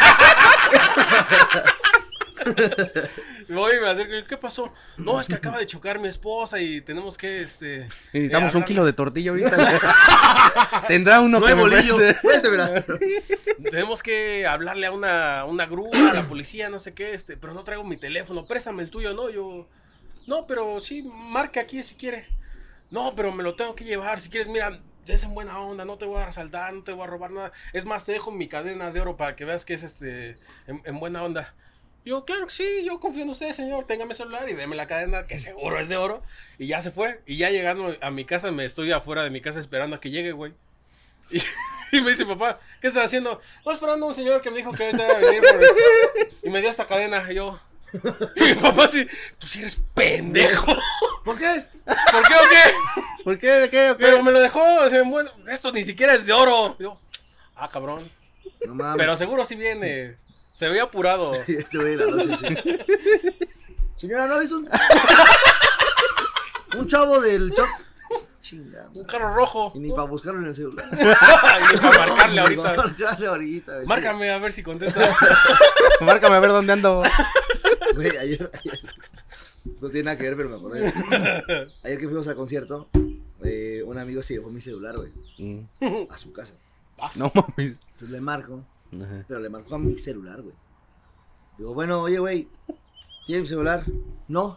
Voy y me acerco, ¿qué pasó? No, es que acaba de chocar mi esposa y tenemos que, Necesitamos un hablar- kilo de tortilla ahorita. Tendrá uno No que hay me bolillo. preste. Préstemela. Tenemos que hablarle a una grúa, a la policía, no sé qué, pero no traigo mi teléfono, préstame el tuyo, ¿no? Yo, no, pero sí, marque aquí si quiere. No, pero me lo tengo que llevar, si quieres, mira, es en buena onda, no te voy a asaltar, no te voy a robar nada. Es más, te dejo mi cadena de oro para que veas que es en buena onda. Yo, claro que sí, yo confío en usted, señor, tenga mi celular y déme la cadena, que seguro es de oro. Y ya se fue, y ya llegando a mi casa, me estoy afuera de mi casa esperando a que llegue, güey. Y me dice, papá, ¿qué estás haciendo? No, esperando a un señor que me dijo que ahorita iba a venir y me dio esta cadena. Y yo, y mi papá sí, tú sí eres pendejo. ¿Por qué? ¿Por qué o qué? ¿Por qué? ¿De qué? ¿O qué? Pero me lo dejó, o sea, bueno, esto ni siquiera es de oro. Y yo, cabrón. No mames. Pero seguro sí viene. Se veía apurado. Este güey de la noche, sí. Señora, ¿no es un chavo del choc? Chingada. Un carro rojo. Y ni para buscarlo en el celular. Y ni para marcarle Ni ahorita. para marcarle ahorita. güey. Márcame a ver si contesta. Márcame a ver dónde ando. Güey, ayer. Esto tiene nada que ver, pero me acordé. Ayer que fuimos al concierto, un amigo se llevó mi celular, güey, a su casa. No mames. Entonces le marco, Ajá. pero le marcó a mi celular, güey. Digo, bueno, oye, güey, ¿tienes mi celular? No.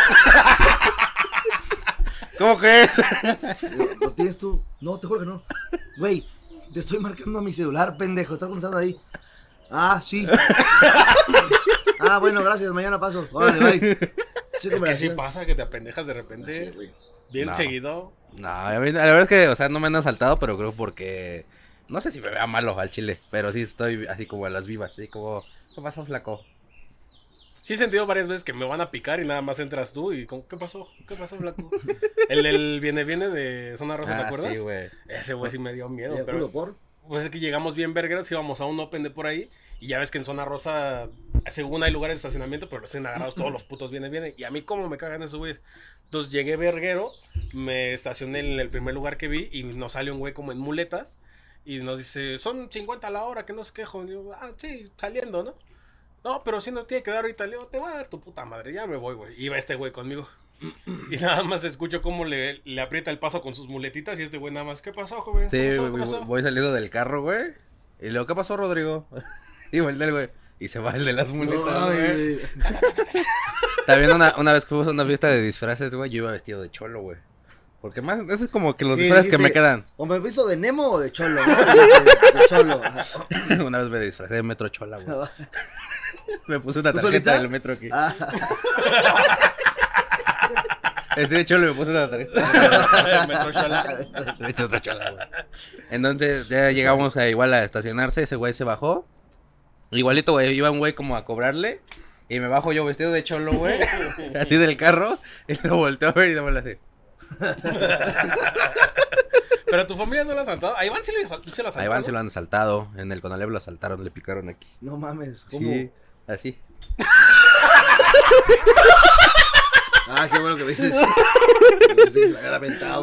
¿Cómo que es? Digo, ¿lo tienes tú? No, te juro que no. Güey, te estoy marcando a mi celular, pendejo, estás contestando ahí. Ah, sí. Ah, bueno, gracias, mañana paso. Órale, bye. Es que sí pasa que te apendejas de repente. Sí, güey. Bien No. seguido. No, a mí, la verdad es que, o sea, no me han asaltado, pero creo porque... No sé si me vea malo al chile, pero sí estoy así como a las vivas, así como... ¿Qué pasó, flaco? Sí he sentido varias veces que me van a picar y nada más entras tú y con ¿qué pasó? ¿Qué pasó, flaco? El del viene de Zona Rosa, ¿te acuerdas? Sí, güey. Ese güey sí me dio miedo, ¿Te pero juro por? pues es que llegamos bien vergueros, íbamos a un open de por ahí y ya ves que en Zona Rosa según hay lugares de estacionamiento, pero los tienen agarrados todos los putos viene y a mí cómo me cagan esos güeyes. Entonces llegué verguero, me estacioné en el primer lugar que vi y nos sale un güey como en muletas y nos dice, son 50 a la hora, que no se quejo. Y digo, sí, saliendo, ¿no? No, pero si no tiene que dar ahorita, le digo, te voy a dar tu puta madre, ya me voy, güey. Iba este güey conmigo. Y nada más escucho cómo le aprieta el paso con sus muletitas y este güey nada más, ¿qué pasó, joven? Sí, ¿Qué pasó? güey, ¿Qué pasó? voy saliendo del carro, güey. Y le digo, ¿qué pasó, Rodrigo? Y vuelve el güey. Y se va el de las muletas, No, güey. güey. También una vez que fuimos a una fiesta de disfraces, güey, yo iba vestido de cholo, güey. Porque más, eso es como que los Sí, disfraces que me dijiste, quedan. ¿O me visto de Nemo o de Cholo? ¿No? De Cholo. Ajá. Una vez me disfracé de Metro Chola, güey. Me puse una ¿Tú tarjeta solita? del metro aquí. Ah, De hecho, le puse una 3. Metro Xola. Entonces, ya llegamos igual a estacionarse. Ese güey se bajó. Igualito, güey. Iba un güey como a cobrarle. Y me bajo yo vestido de cholo, güey. Así del carro. Y lo volteo a ver y no me lo hace. Pero tu familia no la ha asaltado. A Iván sí se la asaltaron. A Iván se lo han asaltado. En el Conalep lo asaltaron, le picaron aquí. No mames, ¿cómo? Sí, así. Ah, qué bueno que me dices. Pensé que se la había aventado.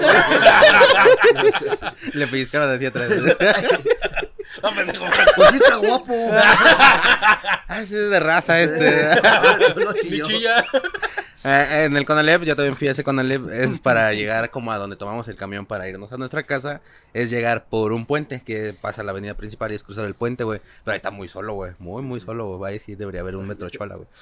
Le pellizcaron así atrás. No, pendejo. Pues sí está guapo. Ah, ese es de raza No Ni chilló. chilla. En el Conalep, yo también fui a ese Conalep, es para llegar como a donde tomamos el camión para irnos a nuestra casa, es llegar por un puente que pasa a la avenida principal y es cruzar el puente, güey, pero ahí está muy solo, güey, muy solo, güey, ahí sí debería haber un metro chola, güey.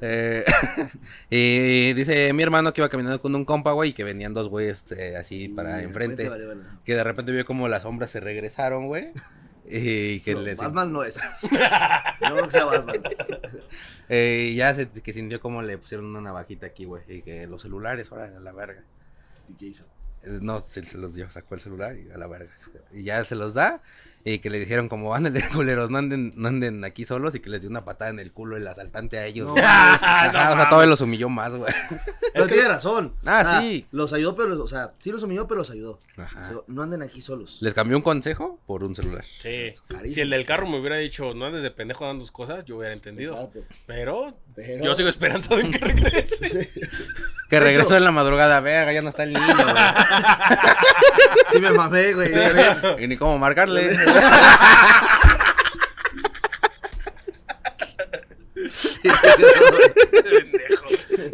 Y dice mi hermano que iba caminando con un compa, güey, y que venían dos güeyes así para enfrente, Vale. que de repente vio como las sombras se regresaron, güey. Y que No, le Batman no es. No creo que sea Batman. ya que sintió como le pusieron una navajita aquí, güey. Y que los celulares, ahora a la verga. ¿Y qué hizo? No, se los dio, sacó el celular y a la verga. Y ya se los da. Y que le dijeron como, ándale, culeros, no anden aquí solos. Y que les dio una patada en el culo el asaltante a ellos. No, güey. mames. Ajá, o sea, todavía los humilló más, güey. Pero tiene razón. Sí. Los ayudó, pero, o sea, sí los humilló, pero los ayudó. Ajá. O sea, no anden aquí solos. Les cambió un consejo por un celular. Sí. Carísimo. Si el del carro me hubiera dicho, no andes de pendejo dando tus cosas, yo hubiera entendido. Exacto. Pero Pero- yo sigo esperanzado en que regrese. Sí. Que regresó en la madrugada, verga, ya no está el niño, güey. Sí me mamé, güey. Y ni cómo marcarle. Pendejo.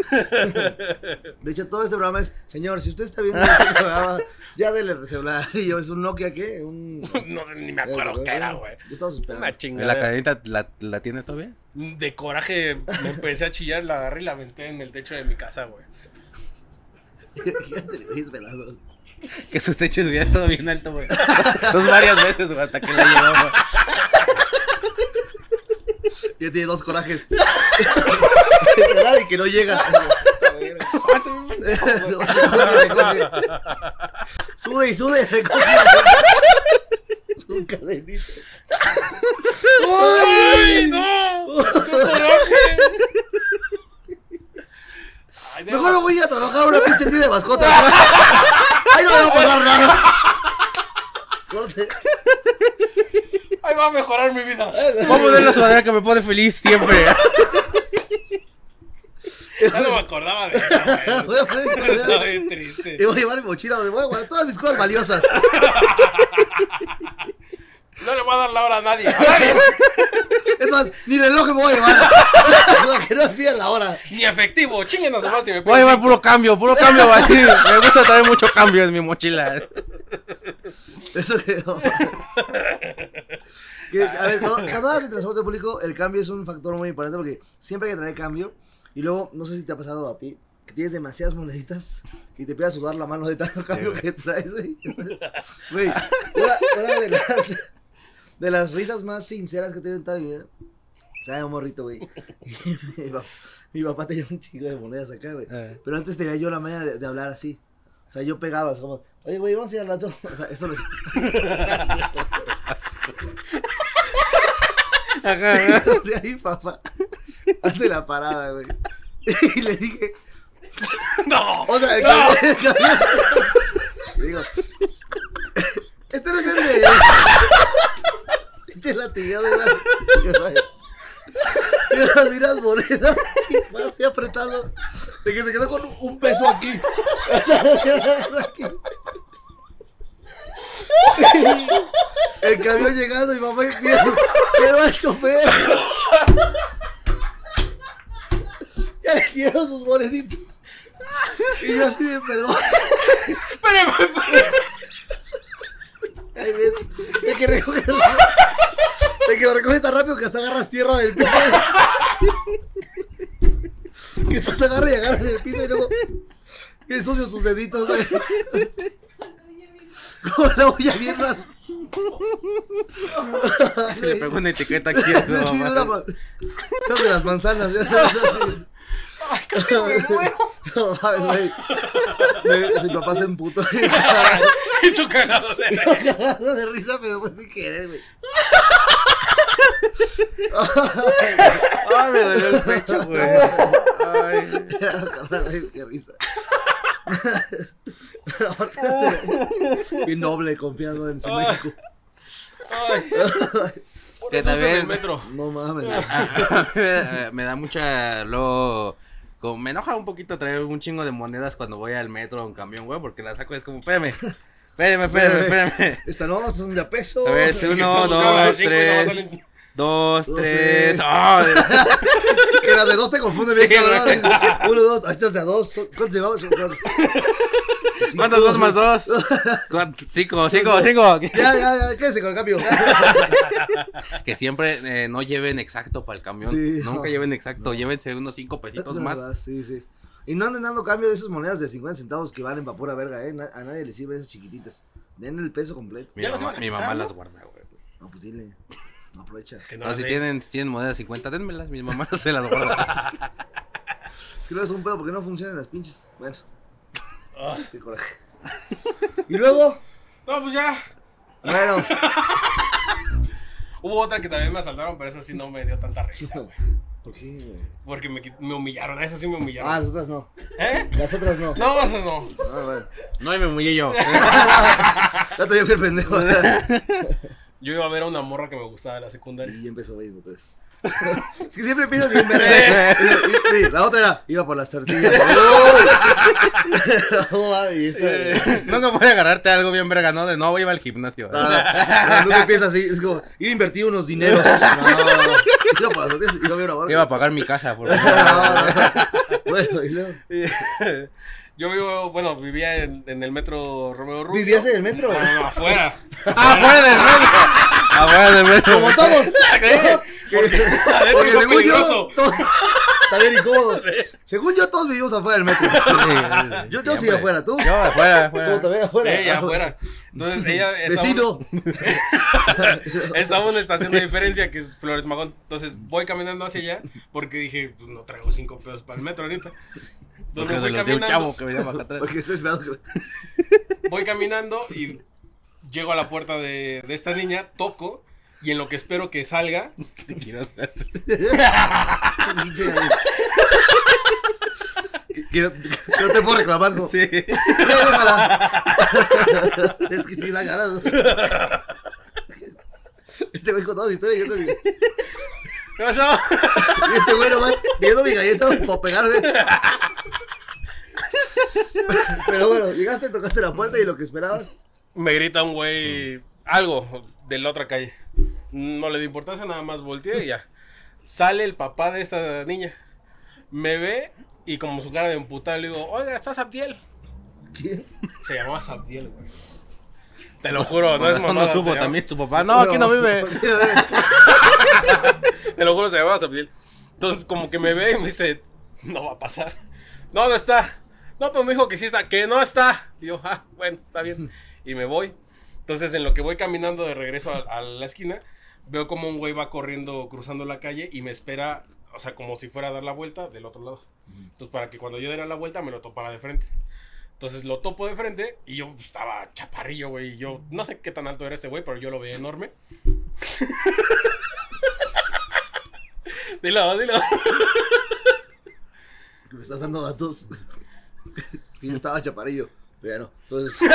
De hecho, todo este programa es, señor, si usted está viendo este programa, ya dele celular. Y yo, ¿es un Nokia qué? No sé, ni me acuerdo qué era, güey. Yo estaba esperando. Una ¿La chingada. cadenita la tienes todavía? De coraje me empecé a chillar, la agarré y la aventé en el techo de mi casa, güey. Fíjate, güey, esperando. Que su techo hubiera estado bien alto, güey. Entonces varias veces, güey, hasta que la llevó, güey. Ya tiene dos corajes. Esperar y que no llega. Sube y sube. Su cadenita. ¡Ay, no! ¡Qué coraje! Ay, Mejor me voy a trabajar una pinche tienda de mascotas. Ahí no me va a pasar nada. Corte. Ahí va a mejorar mi vida. Vamos a ver la sudadera que me pone feliz siempre. Ya no me acordaba de eso, güey. Voy a poner- Estaba bien triste. Y voy a llevar mi mochila donde voy a guardar todas mis cosas valiosas. No le voy a dar la hora a nadie. A nadie. Es más, ni reloj me voy a llevar. Para que no me pidan la hora. Ni efectivo. Chinguen a su madre si me Voy a piden llevar cinco. puro cambio, güey. Me gusta traer mucho cambio en mi mochila. Eso quedó. A ver, cuando hagas el transporte público, el cambio es un factor muy importante porque siempre hay que traer cambio. Y luego, no sé si te ha pasado a ti, que tienes demasiadas moneditas y te empieza a sudar la mano de tanto cambio que traes, güey. Güey, una de las risas más sinceras que he tenido en toda mi vida. Sabe, un morrito, güey. Mi papá tenía un chico de monedas acá, güey. Pero antes tenía yo la manera de hablar así. O sea, yo pegaba, es como, oye, güey, vamos a ir al rato. O sea, eso lo Ajá. de ahí, papá, hace la parada, güey. Y le dije, No. o sea, el cambio. Le digo, este no es el de. Este latigado de las miras monedas y va así apretado. De que se quedó con un peso aquí. O sea, aquí. El camión llegando y mamá quedó el chofer. Ya le dieron sus moneditas. Y yo así de perdón. Espérame. Ahí ves, de que lo recoges tan rápido que hasta agarras tierra del piso. Que estás agarra y agarras del piso y luego que sucios tus deditos. Con la olla bien raspada. Le pegó una etiqueta aquí. Sí, No, de mamá. las manzanas. Ya sabes, así. Ay, casi me muero. No mames, güey. Mi papá se emputó. Y tú cagado de risa. Cagando de risa, pero pues sin querer, güey. Ay, me dolió el pecho, güey. Ay. Ay, qué risa. Aparte, bien noble, confiando en su México. Ay. Por Que eso uso también- el metro. No mames. Me da mucha, luego, como me enoja un poquito traer un chingo de monedas cuando voy al metro o a un camión, güey, porque la saco y es como, espérame. Esta no, son de a peso. A ver, si Que uno, estamos buscando la de dos, cinco y nada más tres, salen- 2, Dos, 3, tres. ¡oh! Que las de dos te confunden bien, Sí, cabrón. güey. 1, 2, ahí estás de a dos. ¿Cuántos llevamos? ¿Cuántos 2 más 2? 5, 5, 5. Ya, quédese con el cambio. Que siempre no lleven exacto para el camión. Sí, Nunca no. lleven exacto, llévense unos 5 pesitos Es más. verdad, sí, sí. Y no anden dando cambio de esas monedas de 50 centavos que valen pa' pura verga, A nadie le sirve esas chiquititas. Den el peso completo. Mi Ya las mamá, iban a mi quitar, mamá ¿no? las guarda, güey. No, pues dile. No aprovecha. Que no No, las si den. tienen monedas 50, denmelas. Mi mamá se las guarda. Es que luego es un pedo porque no funcionan las pinches. Bueno, Ah. qué coraje. Y luego, No, pues ya. bueno, Hubo otra que también me asaltaron, pero esa sí no me dio tanta risa, güey. ¿por qué, güey? Porque me humillaron, a esa sí me humillaron. Ah, las otras no. ¿Eh? Las otras no. No, esas no. Ah, bueno. No, y me humillé yo. Ya todavía fui el pendejo. Yo iba a ver a una morra que me gustaba de la secundaria. Y empezó güey, entonces. Es que siempre empiezas bien verga. Sí, la otra era, iba por las tortillas. No, mames, y esta- Nunca puede agarrarte algo bien verga, ¿no? De no, iba al gimnasio. nunca empieza así, es como, iba a invertir unos dineros. No, iba por las tortillas, iba a ver una barra. Iba a pagar mi casa. Por No. Bueno, y luego. Yo vivía en el metro Romeo Rubio. ¿Vivías en el metro? No, no, afuera. ¡Afuera del metro! ¡Afuera del metro! Como todos. Porque Adentro es según yo, peligroso. todos está bien incómodo. Según yo, todos vivimos afuera del metro. Yo sí afuera, ¿tú? Yo afuera, ¿Tú afuera. también afuera? Ella afuera. Entonces ella Vecino. estaba en una estación de diferencia que es Flores Magón. Entonces voy caminando hacia allá porque dije, pues no traigo 5 pesos para el metro ahorita. Porque Entonces de los de un chavo que venía baja atrás. Porque estoy esperando que... voy caminando y llego a la puerta de esta niña, toco y en lo que espero que salga, Te quiero hacer. Que no te puedo reclamar, ¿no? Sí. Déjala. Es que sí da ganas. Este güey con toda su historia y yo con mi... ¿qué pasó? Y este güey nomás viendo mi galleta por pegarme. Pero bueno, llegaste, tocaste la puerta y lo que esperabas. Me grita un güey algo de la otra calle. No le di importancia, nada más volteé y ya. Sale el papá de esta niña. Me ve y como su cara de emputado le digo, oiga, ¿estás Abdiel? ¿Quién? Se llamaba Sabdiel, güey. Te lo juro, no es No, mamada. no supo se llama- también su papá. No, aquí no vive. Te lo juro, se llamaba Sabdiel. Entonces, como que me ve y me dice, no va a pasar. No, no está. No, pues me dijo que sí está, que no está. Y yo, bueno, está bien. Y me voy. Entonces, en lo que voy caminando de regreso a la esquina, veo como un güey va corriendo, cruzando la calle y me espera, o sea, como si fuera a dar la vuelta del otro lado. Entonces, para que cuando yo diera la vuelta me lo topara de frente. Entonces lo topo de frente y yo estaba chaparrillo, güey. Y yo no sé qué tan alto era este güey, pero yo lo veía enorme. Dilo. Que me estás dando datos. Que yo estaba chaparillo. Pero, entonces.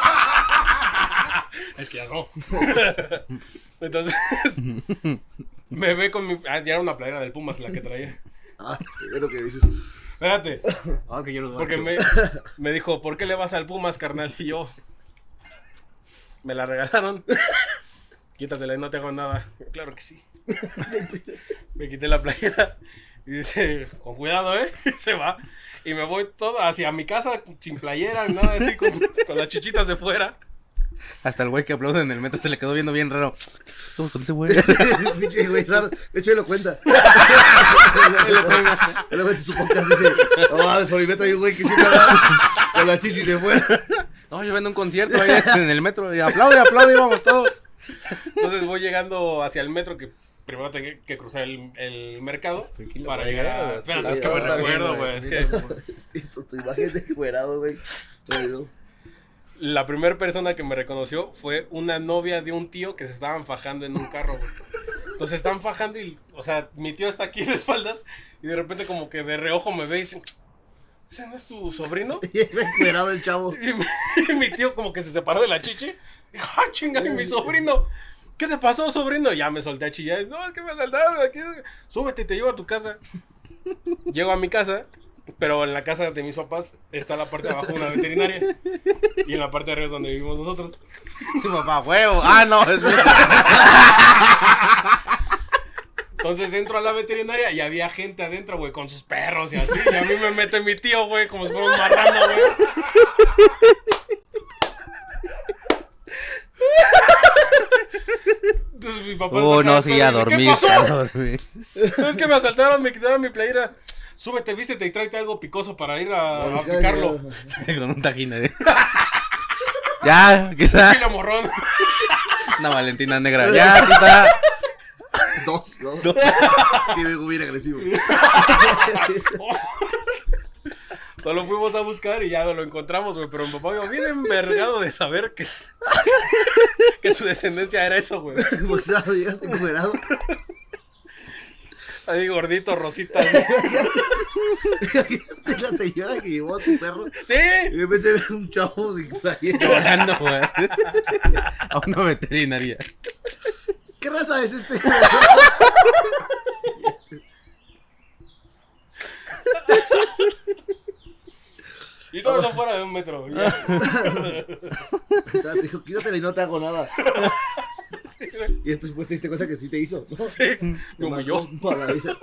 Es que ya no. Entonces, me ve con mi... ya era una playera del Pumas la que traía. Ah, es lo que dices. Espérate, Ah, que yo lo porque me dijo, ¿por qué le vas al Pumas, carnal? Y yo, me la regalaron. Quítatela y no te hago nada. Claro que sí. Me quité la playera y dice, con cuidado, y se va. Y me voy todo hacia mi casa sin playera, nada así, con las chichitas de fuera. Hasta el güey que aplaude en el metro se le quedó viendo bien raro. ¿Cómo con ese güey? Pinche güey raro. De hecho, él lo cuenta. Él lo cuenta en su podcast. Dice: no mames, por mi metro hay un güey que siempre va con la chichi de fuera. No, yo vendo un concierto ahí en el metro y aplaude, y vamos todos. Entonces voy llegando hacia el metro que primero tenía que cruzar el mercado Tranquilo, para güey, llegar a... güey. Espérate, es que No, me está bien, recuerdo, güey. güey. Es que Tu imagen de cuerado, güey. Pero, la primera persona que me reconoció fue una novia de un tío que se estaban fajando en un carro, güey. Entonces están fajando y, o sea, mi tío está aquí de espaldas y de repente como que de reojo me ve y dice, ¿ese no es tu sobrino? y cuerado el chavo. Y mi tío como que se separó de la chichi. Dijo, ¡ah, chinga! Y mi sobrino, ¿qué te pasó, sobrino? Y ya me solté a chillar. No, es que me asaltaron aquí. Súbete y te llevo a tu casa. Llego a mi casa, pero en la casa de mis papás está la parte de abajo una veterinaria. Y en la parte de arriba es donde vivimos nosotros. Su papá, huevo. Ah, no, es mío. Entonces entro a la veterinaria y había gente adentro, güey, con sus perros y así. Y a mí me mete mi tío, güey, como si fuera un marrano, güey. Entonces mi papá No, saca sí, a el pedo y dice, dormir, ¿qué pasó? a dormir. No, es que me asaltaron, me quitaron mi playera. Súbete, vístete y tráete algo picoso para ir a picarlo. Con un tajín ahí. Ya, quizá. Pila morrón. Una Valentina negra. Ya, quizá. Dos, ¿no? Que vengo bien agresivo. Nos lo fuimos a buscar y ya lo encontramos, güey. Pero mi papá iba bien envergado de saber que su descendencia era eso, güey. Pues ya llegaste encuerado. Ahí gordito, rosita. Esta es la señora que llevó a tu perro. Y ¡Sí! de repente ve un chavo sin playera. Llorando, güey. A una veterinaria. ¿Qué raza es este? Y todos son fuera de 1 metro. Ya. Te dijo, quítatela y no te hago nada. Sí, güey. Y después te diste cuenta que sí te hizo, ¿no? Sí, me humilló. Para la vida.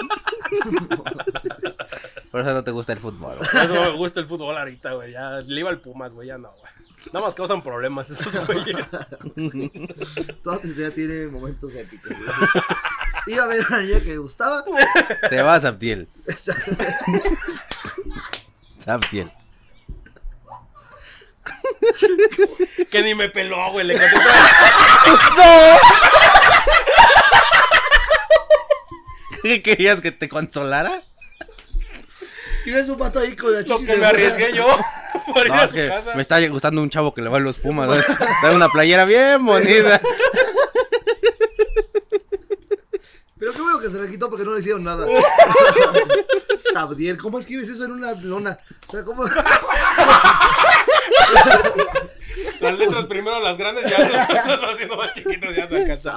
Por eso no te gusta el fútbol. Por eso me gusta el fútbol ahorita, güey. Ya le iba al Pumas, güey. Ya no, güey. Nada más causan problemas esos güeyes. Toda tu historia tiene momentos épicos. ¿No? Iba a ver a una niña que le gustaba. Te vas, Abdiel. Abdiel. Que ni me peló, güey. Le conté ¿Qué querías que te consolara? Y ves un pato ahí con la lo chiquis que de me fuera. arriesgué yo por ir No, a es su que casa. me está gustando un chavo que le va a los Pumas, ¿no? Trae una playera bien bonita. Pero qué bueno que se le quitó porque no le hicieron nada. Sabdiel, ¿cómo escribes eso en una lona? O sea, ¿cómo? Las letras primero, las grandes, ya se van haciendo más chiquitos, ya se alcanza.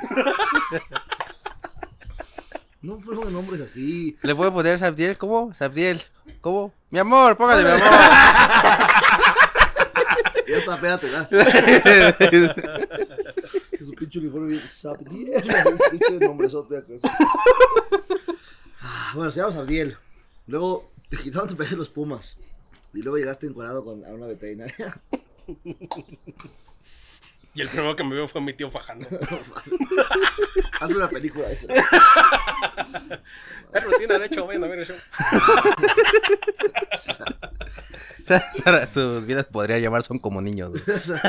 No fueron nombres así. ¿Le puedo poner Sabdiel? ¿Cómo? Sabdiel. ¿Cómo? Mi amor, póngale mi amor. Ya está, espérate, ¿verdad? Que su pinche uniforme bien Sabdiel. Pinche nombrezote acá. Bueno, se llama Sabdiel. Luego te quitaron tu pez de los Pumas. Y luego llegaste encuadrado a una veterinaria. Y el primero que me vio fue mi tío fajando. Hazme una película de eso. Es rutina, de hecho, vayan a ver el show. Sus vidas podría llamar Son como niños, güey.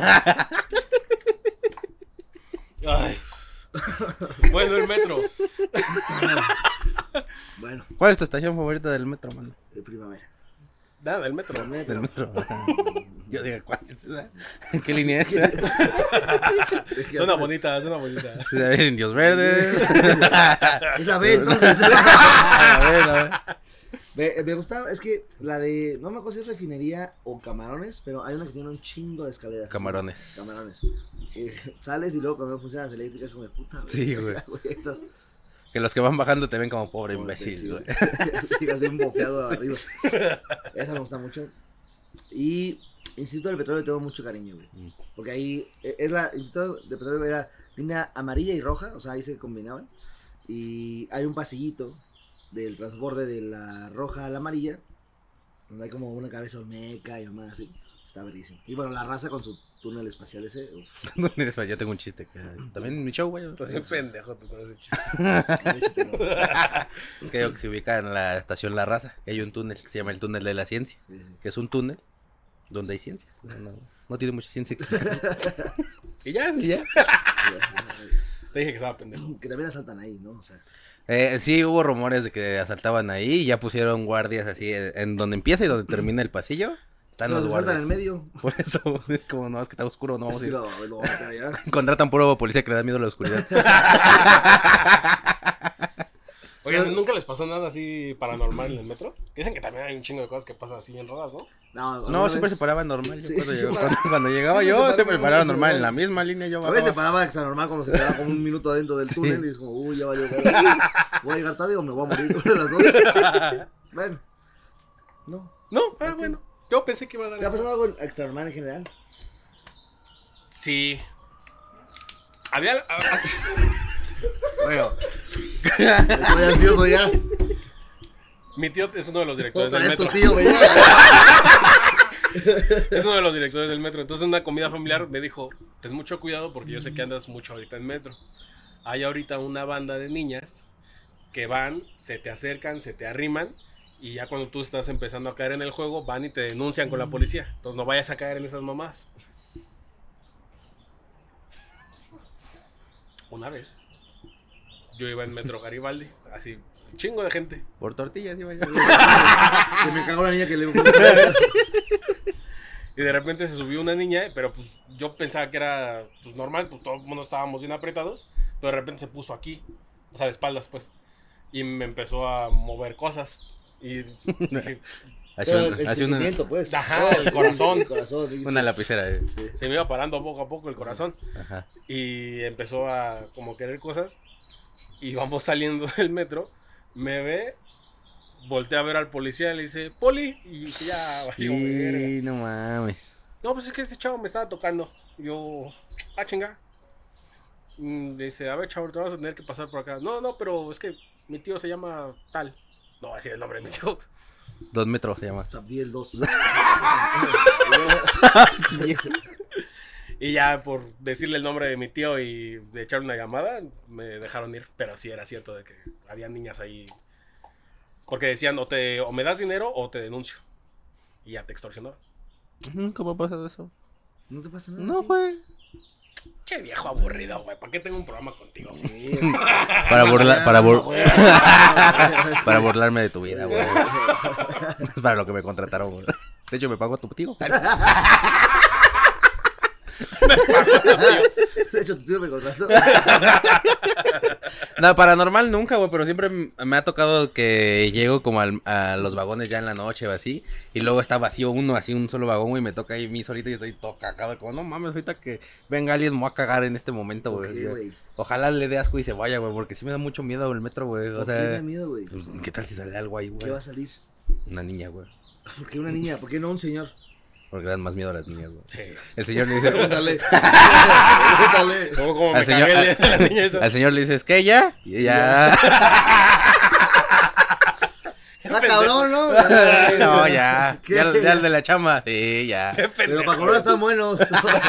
Ay. Bueno, el metro. Bueno, ¿Cuál es tu estación favorita del metro, mano? de primavera. Nada, el metro. El metro. Del metro. Yo digo, ¿cuál es esa? ¿Qué línea es esa? Suena bonita, suena bonita. Indios Verdes. Es la B, entonces. A ver. Me gustaba, es que la de, no me acuerdo si es refinería o camarones, pero hay una que tiene un chingo de escaleras. Camarones. ¿Sí? Camarones. Sales y luego cuando no funcionan las eléctricas es como de puta. Sí, güey. Estas, Que los que van bajando te ven como pobre como imbécil, güey. Llegas bien bofeado arriba. Esa me gusta mucho. Y Instituto del Petróleo tengo mucho cariño, güey. Porque ahí, Instituto del Petróleo era línea amarilla y roja, o sea, ahí se combinaban. Y hay un pasillito del transborde de la roja a la amarilla, donde hay como una cabeza olmeca y más así. Está verísimo. Y bueno, la raza con su túnel espacial ese. Yo tengo un chiste. También en mi show, güey. Estás bien pendejo tú con ese chiste. Es que digo que se ubica en la estación La Raza. Que hay un túnel que se llama el túnel de la ciencia. Sí, sí. Que es un túnel donde hay ciencia. No tiene mucha ciencia explicada. Y ya, Y ya. Te dije que estaba pendejo. Que también asaltan ahí, ¿no? O sea. Sí, hubo rumores de que asaltaban ahí y ya pusieron guardias así en donde empieza y donde termina el pasillo. Están Pero los asaltan guardias. en medio. Por eso, como no, es que está oscuro, no vamos a Es que ir. lo van a meter allá. Contratan puro policía que le da miedo a la oscuridad. Oigan, ¿nunca les pasó nada así paranormal en el metro? Dicen que también hay un chingo de cosas que pasan así bien raras, ¿no? No, No, siempre se paraba. paraba normal. Yo Sí, cuando, sí, llegó- se para- cuando llegaba siempre se yo, paraba siempre me paraba normal, normal. En la normal. misma línea yo A veces se bajaba. paraba extra normal cuando se quedaba como un minuto adentro del Sí. túnel y es como, uy, ya va a llegar. ¿Voy a llegar tarde o me voy a morir? Una de las dos. Bueno. No. No, bueno. Yo pensé que iba a dar. ¿Te ha pasado algo extra normal en general? Sí. Había. Bueno, Estoy ansioso ya. Mi tío es uno de los directores Otra del vez tu metro. tío, güey. Es uno de los directores del metro. Entonces, en una comida familiar me dijo: ten mucho cuidado porque yo sé que andas mucho ahorita en metro. Hay ahorita una banda de niñas que van, se te acercan, se te arriman. Y ya cuando tú estás empezando a caer en el juego, van y te denuncian con la policía. Entonces, no vayas a caer en esas mamás. Una vez, yo iba en Metro Garibaldi, así, un chingo de gente. por tortillas iba yo. Que me cagó la niña que le Y de repente se subió una niña, pero pues yo pensaba que era pues normal, pues todo el mundo estábamos bien apretados, pero de repente se puso aquí, o sea, de espaldas pues, y me empezó a mover cosas. Y dije, Pero el Hace una, sentimiento, pues. Ajá, el corazón. El corazón. dijiste. una lapicera. Sí. se me iba parando poco a poco el corazón, Ajá. y empezó a como querer cosas, y vamos saliendo del metro, me ve, volteé a ver al policía y le dice, Poli, y dije, ya, valió verga. Y no mames. No, pues es que este chavo me estaba tocando. Yo, chinga. Dice, a ver, chavo, te vas a tener que pasar por acá. No, pero es que mi tío se llama tal. No voy a decir el nombre de mi tío. 2 metros se llama. Sabdiel 2. Y ya por decirle el nombre de mi tío y de echarle una llamada, me dejaron ir. Pero sí era cierto de que había niñas ahí. Porque decían, o me das dinero o te denuncio. Y ya te extorsionaron. Nunca me ha pasado eso. No te pasa nada. No, ¿qué? güey. Che viejo aburrido, güey. ¿Para qué tengo un programa contigo? Sí. Para burlar, para, No, bur- güey. para burlarme de tu vida, güey. Es para lo que me contrataron, güey. De hecho, me pago tu tío. De hecho, tu tío me contrató. No, paranormal nunca, güey, pero siempre me ha tocado que llego como a los vagones ya en la noche o así, y luego está vacío uno, así un solo vagón, güey, y me toca ahí mí solito y estoy todo cagado, como no mames, ahorita que venga alguien me va a cagar en este momento, ¿Por güey. qué, güey? Ojalá le dé asco y se vaya, güey, porque sí me da mucho miedo el metro, güey, o ¿Por qué te da sea, miedo, güey? pues, ¿qué tal si sale algo ahí, ¿Qué güey? va a salir? Una niña, güey, ¿Por qué una niña? ¿Por qué no un señor? porque dan más miedo a las niñas, güey. Sí. El señor le dice, Pregúntale. Pregúntale. Como me al señor, cagué el día de la niña esa. al señor le dices, ¿qué, ya? Y ya. Ah, cabrón, ¿no? No, ya. ¿Qué? Ya el de la chamba. Sí, ya. Pero para color están buenos.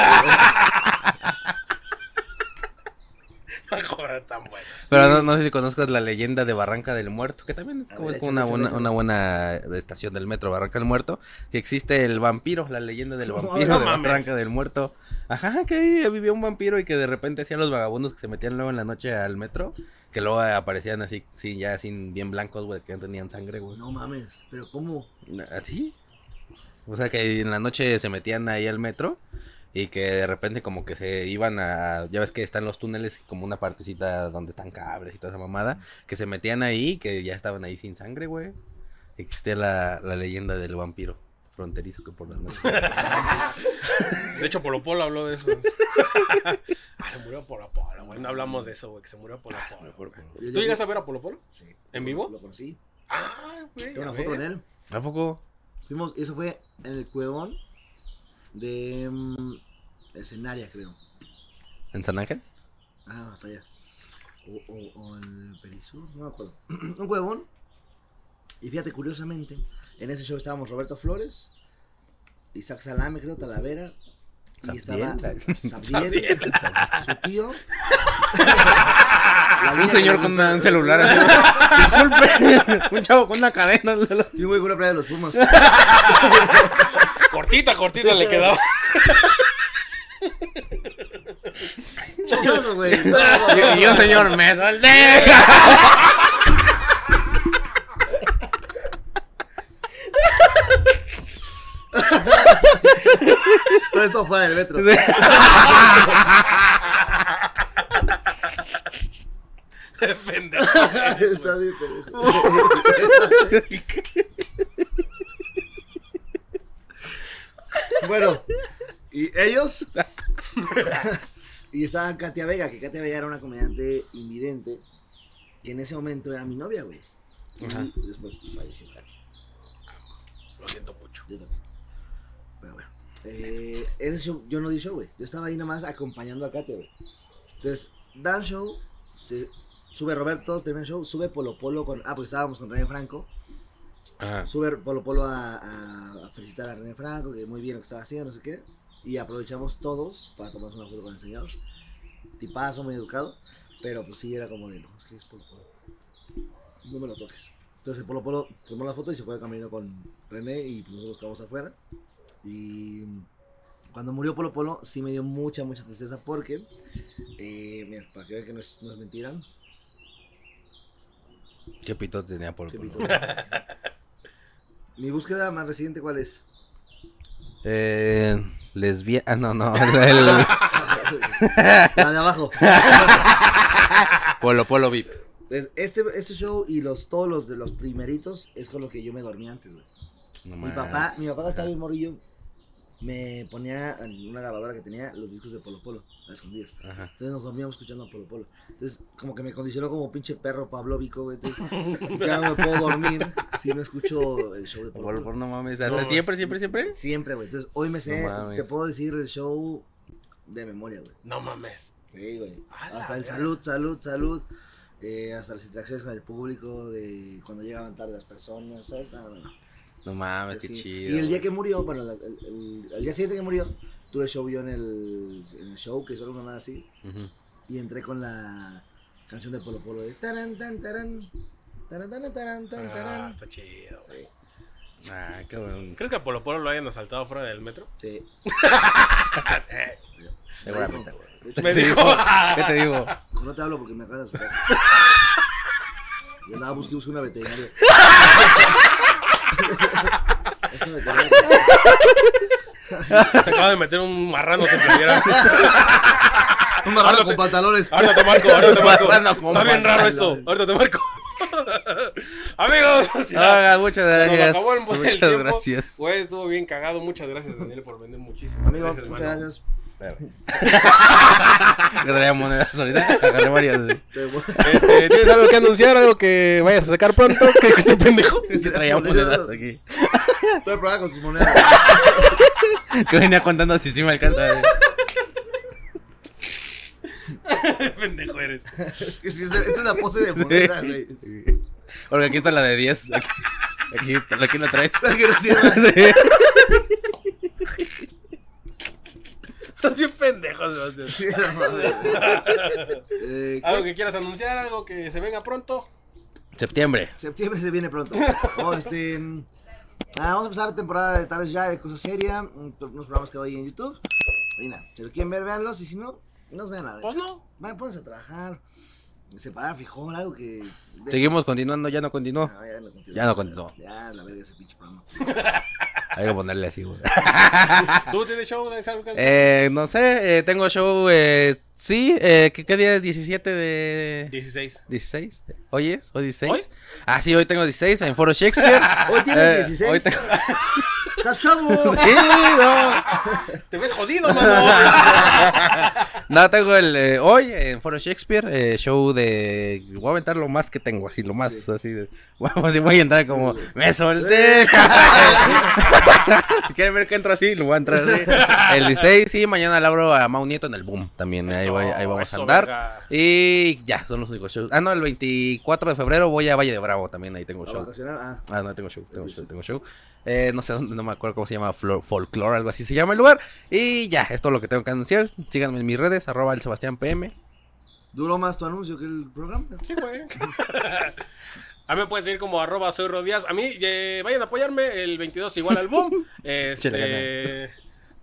Para cobrar tan bueno. Pero no sé si conozcas la leyenda de Barranca del Muerto, que también es A como, ver, es como échale, échale. una buena estación del metro, Barranca del Muerto, que existe el vampiro, la leyenda del No, vampiro no de mames. Barranca del Muerto. Ajá, que ahí vivía un vampiro y que de repente hacía los vagabundos que se metían luego en la noche al metro, que luego aparecían así, sí, ya así bien blancos, güey, que no tenían sangre, güey. No mames, pero ¿cómo? ¿Así? O sea, que en la noche se metían ahí al metro y que de repente como que se iban a... Ya ves que están los túneles como una partecita donde están cables y toda esa mamada. Que se metían ahí y que ya estaban ahí sin sangre, güey. Existía la leyenda del vampiro fronterizo que por las noches... De hecho, Polo Polo habló de eso. Se murió Polo Polo, güey. No hablamos de eso, güey. Que se murió Polo Polo. mejor, güey. ¿Tú llegaste a ver a Polo Polo? Sí. ¿En vivo? Lo conocí. Ah, güey. Tengo a una foto ver. con él. ¿A poco? Fuimos, eso fue en el cuevón de Escenaria, creo. ¿En San Ángel? Ah, hasta allá. O en el Perisur, no me acuerdo. Un huevón. Y fíjate, curiosamente, en ese show estábamos Roberto Flores, Isaac Salame, creo, Talavera. Y estaba Sabdiel, su tío. La Un niña señor que con le gusta- un celular así. Disculpe. Un chavo con una cadena. Y un güey con una playa de los Pumas. Cortita le quedaba. Chocazo, güey. Y un señor, me solté. Todo esto fue del metro. Pendejo. Está bien, pendejo. Bueno, y ellos. Y estaba Katia Vega, que Katia Vega era una comediante invidente, que en ese momento era mi novia, güey. Ajá. Y después pues, falleció Katia. Lo siento mucho. Yo también. Pero bueno. En ese show, yo no di show, güey. Yo estaba ahí nomás acompañando a Katia, güey. Entonces, dan show, sube Roberto, termina el show, sube Polo Polo con. Porque estábamos con René Franco. Ajá. Sube Polo Polo a felicitar a René Franco, que muy bien lo que estaba haciendo, no sé qué. Y aprovechamos todos para tomarnos una foto con el señor. Tipazo, muy educado. Pero pues sí, era como de, no, es que es Polo Polo. No me lo toques. Entonces Polo Polo tomó la foto y se fue al camino con René y pues, nosotros quedamos afuera. Y cuando murió Polo Polo sí me dio mucha tristeza porque, mira, para que vean que no es mentira. ¿Qué pito tenía por ¿Qué culo? pito? Mi búsqueda más reciente, ¿cuál es? Lesbiana. No. La de abajo. Polo VIP. Entonces, este show y todos los de los primeritos es con lo que yo me dormía antes, güey. No Mi más. papá estaba bien morrillo. Me ponía en una grabadora que tenía los discos de Polo Polo, a escondidas. Ajá. Entonces nos dormíamos escuchando a Polo Polo. Entonces, como que me condicionó como pinche perro pavlóvico, güey. Entonces, ya no me puedo dormir si no escucho el show de Polo Polo Polo. Polo, no mames. O sea, No, siempre. Siempre, güey. Entonces, hoy me sé, No mames. te puedo decir el show de memoria, güey. No mames. Sí, güey. A la Hasta el verga. salud. Hasta las interacciones con el público, de cuando llegaban tarde las personas, ¿sabes? No. No mames, qué Sí. chido. Y el día que murió, bueno, el día siguiente que murió, tuve show yo en el show, que es solo una mamada así, Ujú. y entré con la canción de Polo Polo de taran, tan, taran, taran, taran, taran, tan, Ah, taran. está chido, güey. Sí, Ah, qué bueno. ¿Crees que a Polo Polo lo hayan asaltado fuera del metro? sí. Seguramente, güey. De hecho, Me ¿Qué te dijo. digo? ¿Qué te digo? no te hablo porque me acabas de asustar. Yo andaba busqué una veterinaria. Esta veterinaria. Se acaba de meter un marrano sin playera. Un marrano con pantalones. Ahorita te marco. Marrano con Está bien raro pantalones. esto. Ahorita te marco. Amigos, Ah, muchas se nos gracias. acabó el Muchas tiempo. gracias. Güey, estuvo bien cagado. Muchas gracias, Daniel, por vender muchísimo. Amigo, Gracias, muchas hermano. gracias. Que traía monedas ahorita. Agarré varias. ¿Tienes algo que anunciar? ¿Algo que vayas a sacar pronto? ¿Qué este pendejo? Que traía monedas aquí. Todo el programa con sus monedas. Que venía contando si sí me alcanza. Pendejo eres. Es que sí, esta es la pose de moneda, güey. Sí. Porque aquí está la de 10. Aquí la traes. ¿Sabes que no sirve? Sí. Estás bien pendejo, Sebastián. Sí, la madre. ¿Algo que quieras anunciar? ¿Algo que se venga pronto? Septiembre. Septiembre se viene pronto. Vamos a empezar temporada de tardes ya de cosas serias. Unos programas que doy en YouTube. Y nada, si lo quieren ver, véanlos. Y si no, no os vean nada. Pues no. Van, pónganse a trabajar. Separar frijol, algo que. Seguimos continuando, ya no continuó. No, ya no continuó. Ya no continuó. Ya, la verga ese pinche programa. Hay que ponerle así, güey. ¿Tú tienes show? ¿Tienes algo que No sé, tengo show, sí, ¿qué día es? 17 de... 16. 16. ¿Hoy es? ¿Hoy 16? ¿Hoy? Ah, sí, hoy tengo 16 en Foro Shakespeare. Hoy tienes 16. Hoy tengo... ¡Estás chavo! Sí, no. Te ves jodido, mano. No, tengo el hoy en Foro Shakespeare, show de... Voy a aventar lo más que tengo, así, lo más, Sí. así de... Así voy a entrar como... ¡Me solté! ¿Quieren ver que entro así? Lo voy a entrar así. El 16, sí, mañana labro a Mau Nieto en el Boom también, ahí vamos Eso, a andar. verga. Y ya, son los únicos shows. Ah, no, el 24 de febrero voy a Valle de Bravo también, ahí tengo ¿A show. vacacionar? Ah. Ah, no, tengo show. No sé dónde, no me acuerdo cómo se llama, Folklore, algo así se llama el lugar. Y ya, es todo lo que tengo que anunciar. Síganme en mis redes, @elsebastianpm. ¿Duró más tu anuncio que el programa? Sí, güey. A mí me pueden seguir como @soyrodíaz. A mí, vayan a apoyarme el 22 igual al boom. Échale Tengo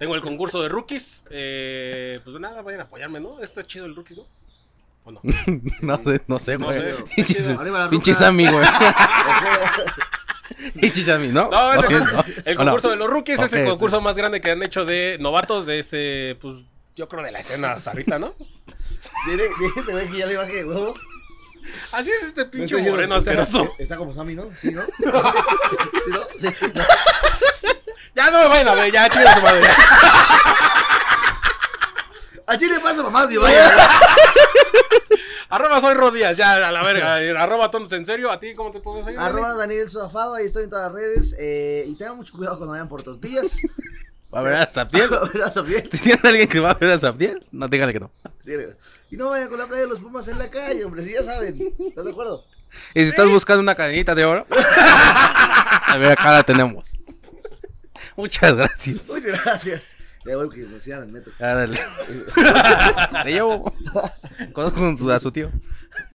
Tengo el concurso de rookies. Pues nada, vayan a apoyarme, ¿no? Está chido el rookies, ¿no? ¿O no? No sé, No güey. sé. Pinches Arriba las pinches rucas. Sammy, güey. Pinches Sammy, ¿no? No, ¿O ese- sí? ¿No? el ¿O no? concurso de los rookies es el Ok, concurso más grande que han hecho de novatos de pues yo creo de la escena hasta ahorita, ¿no? Dile ese güey que ya le baje de huevos. Así es este pinche No estoy moreno diciendo- asqueroso. Está como Sammy, ¿no? Sí, ¿no? ¿Sí, no? Sí. Ya no me vayan a ver, ya chinga su madre. A Chile pasa mamás y vaya. Arroba soy Rodías, ya a la verga. Arroba tontos en serio, ¿a ti cómo te puedo seguir? Arroba Daniel Sudafado, ahí estoy en todas las redes. Y tengan mucho cuidado cuando vayan por tortillas. ¿Va a ver a Zaptiel? Verás bien. Si tiene alguien que va a ver a Zaptiel, no dígale que no. Y no vayan con la playa de los Pumas en la calle, hombre, si ya saben. ¿Estás de acuerdo? Y si estás buscando una cadenita de oro, a ver, acá la tenemos. Muchas gracias. Muy gracias. Ya voy que me sigan al metro. Árale. Te llevo. Conozco a su tío.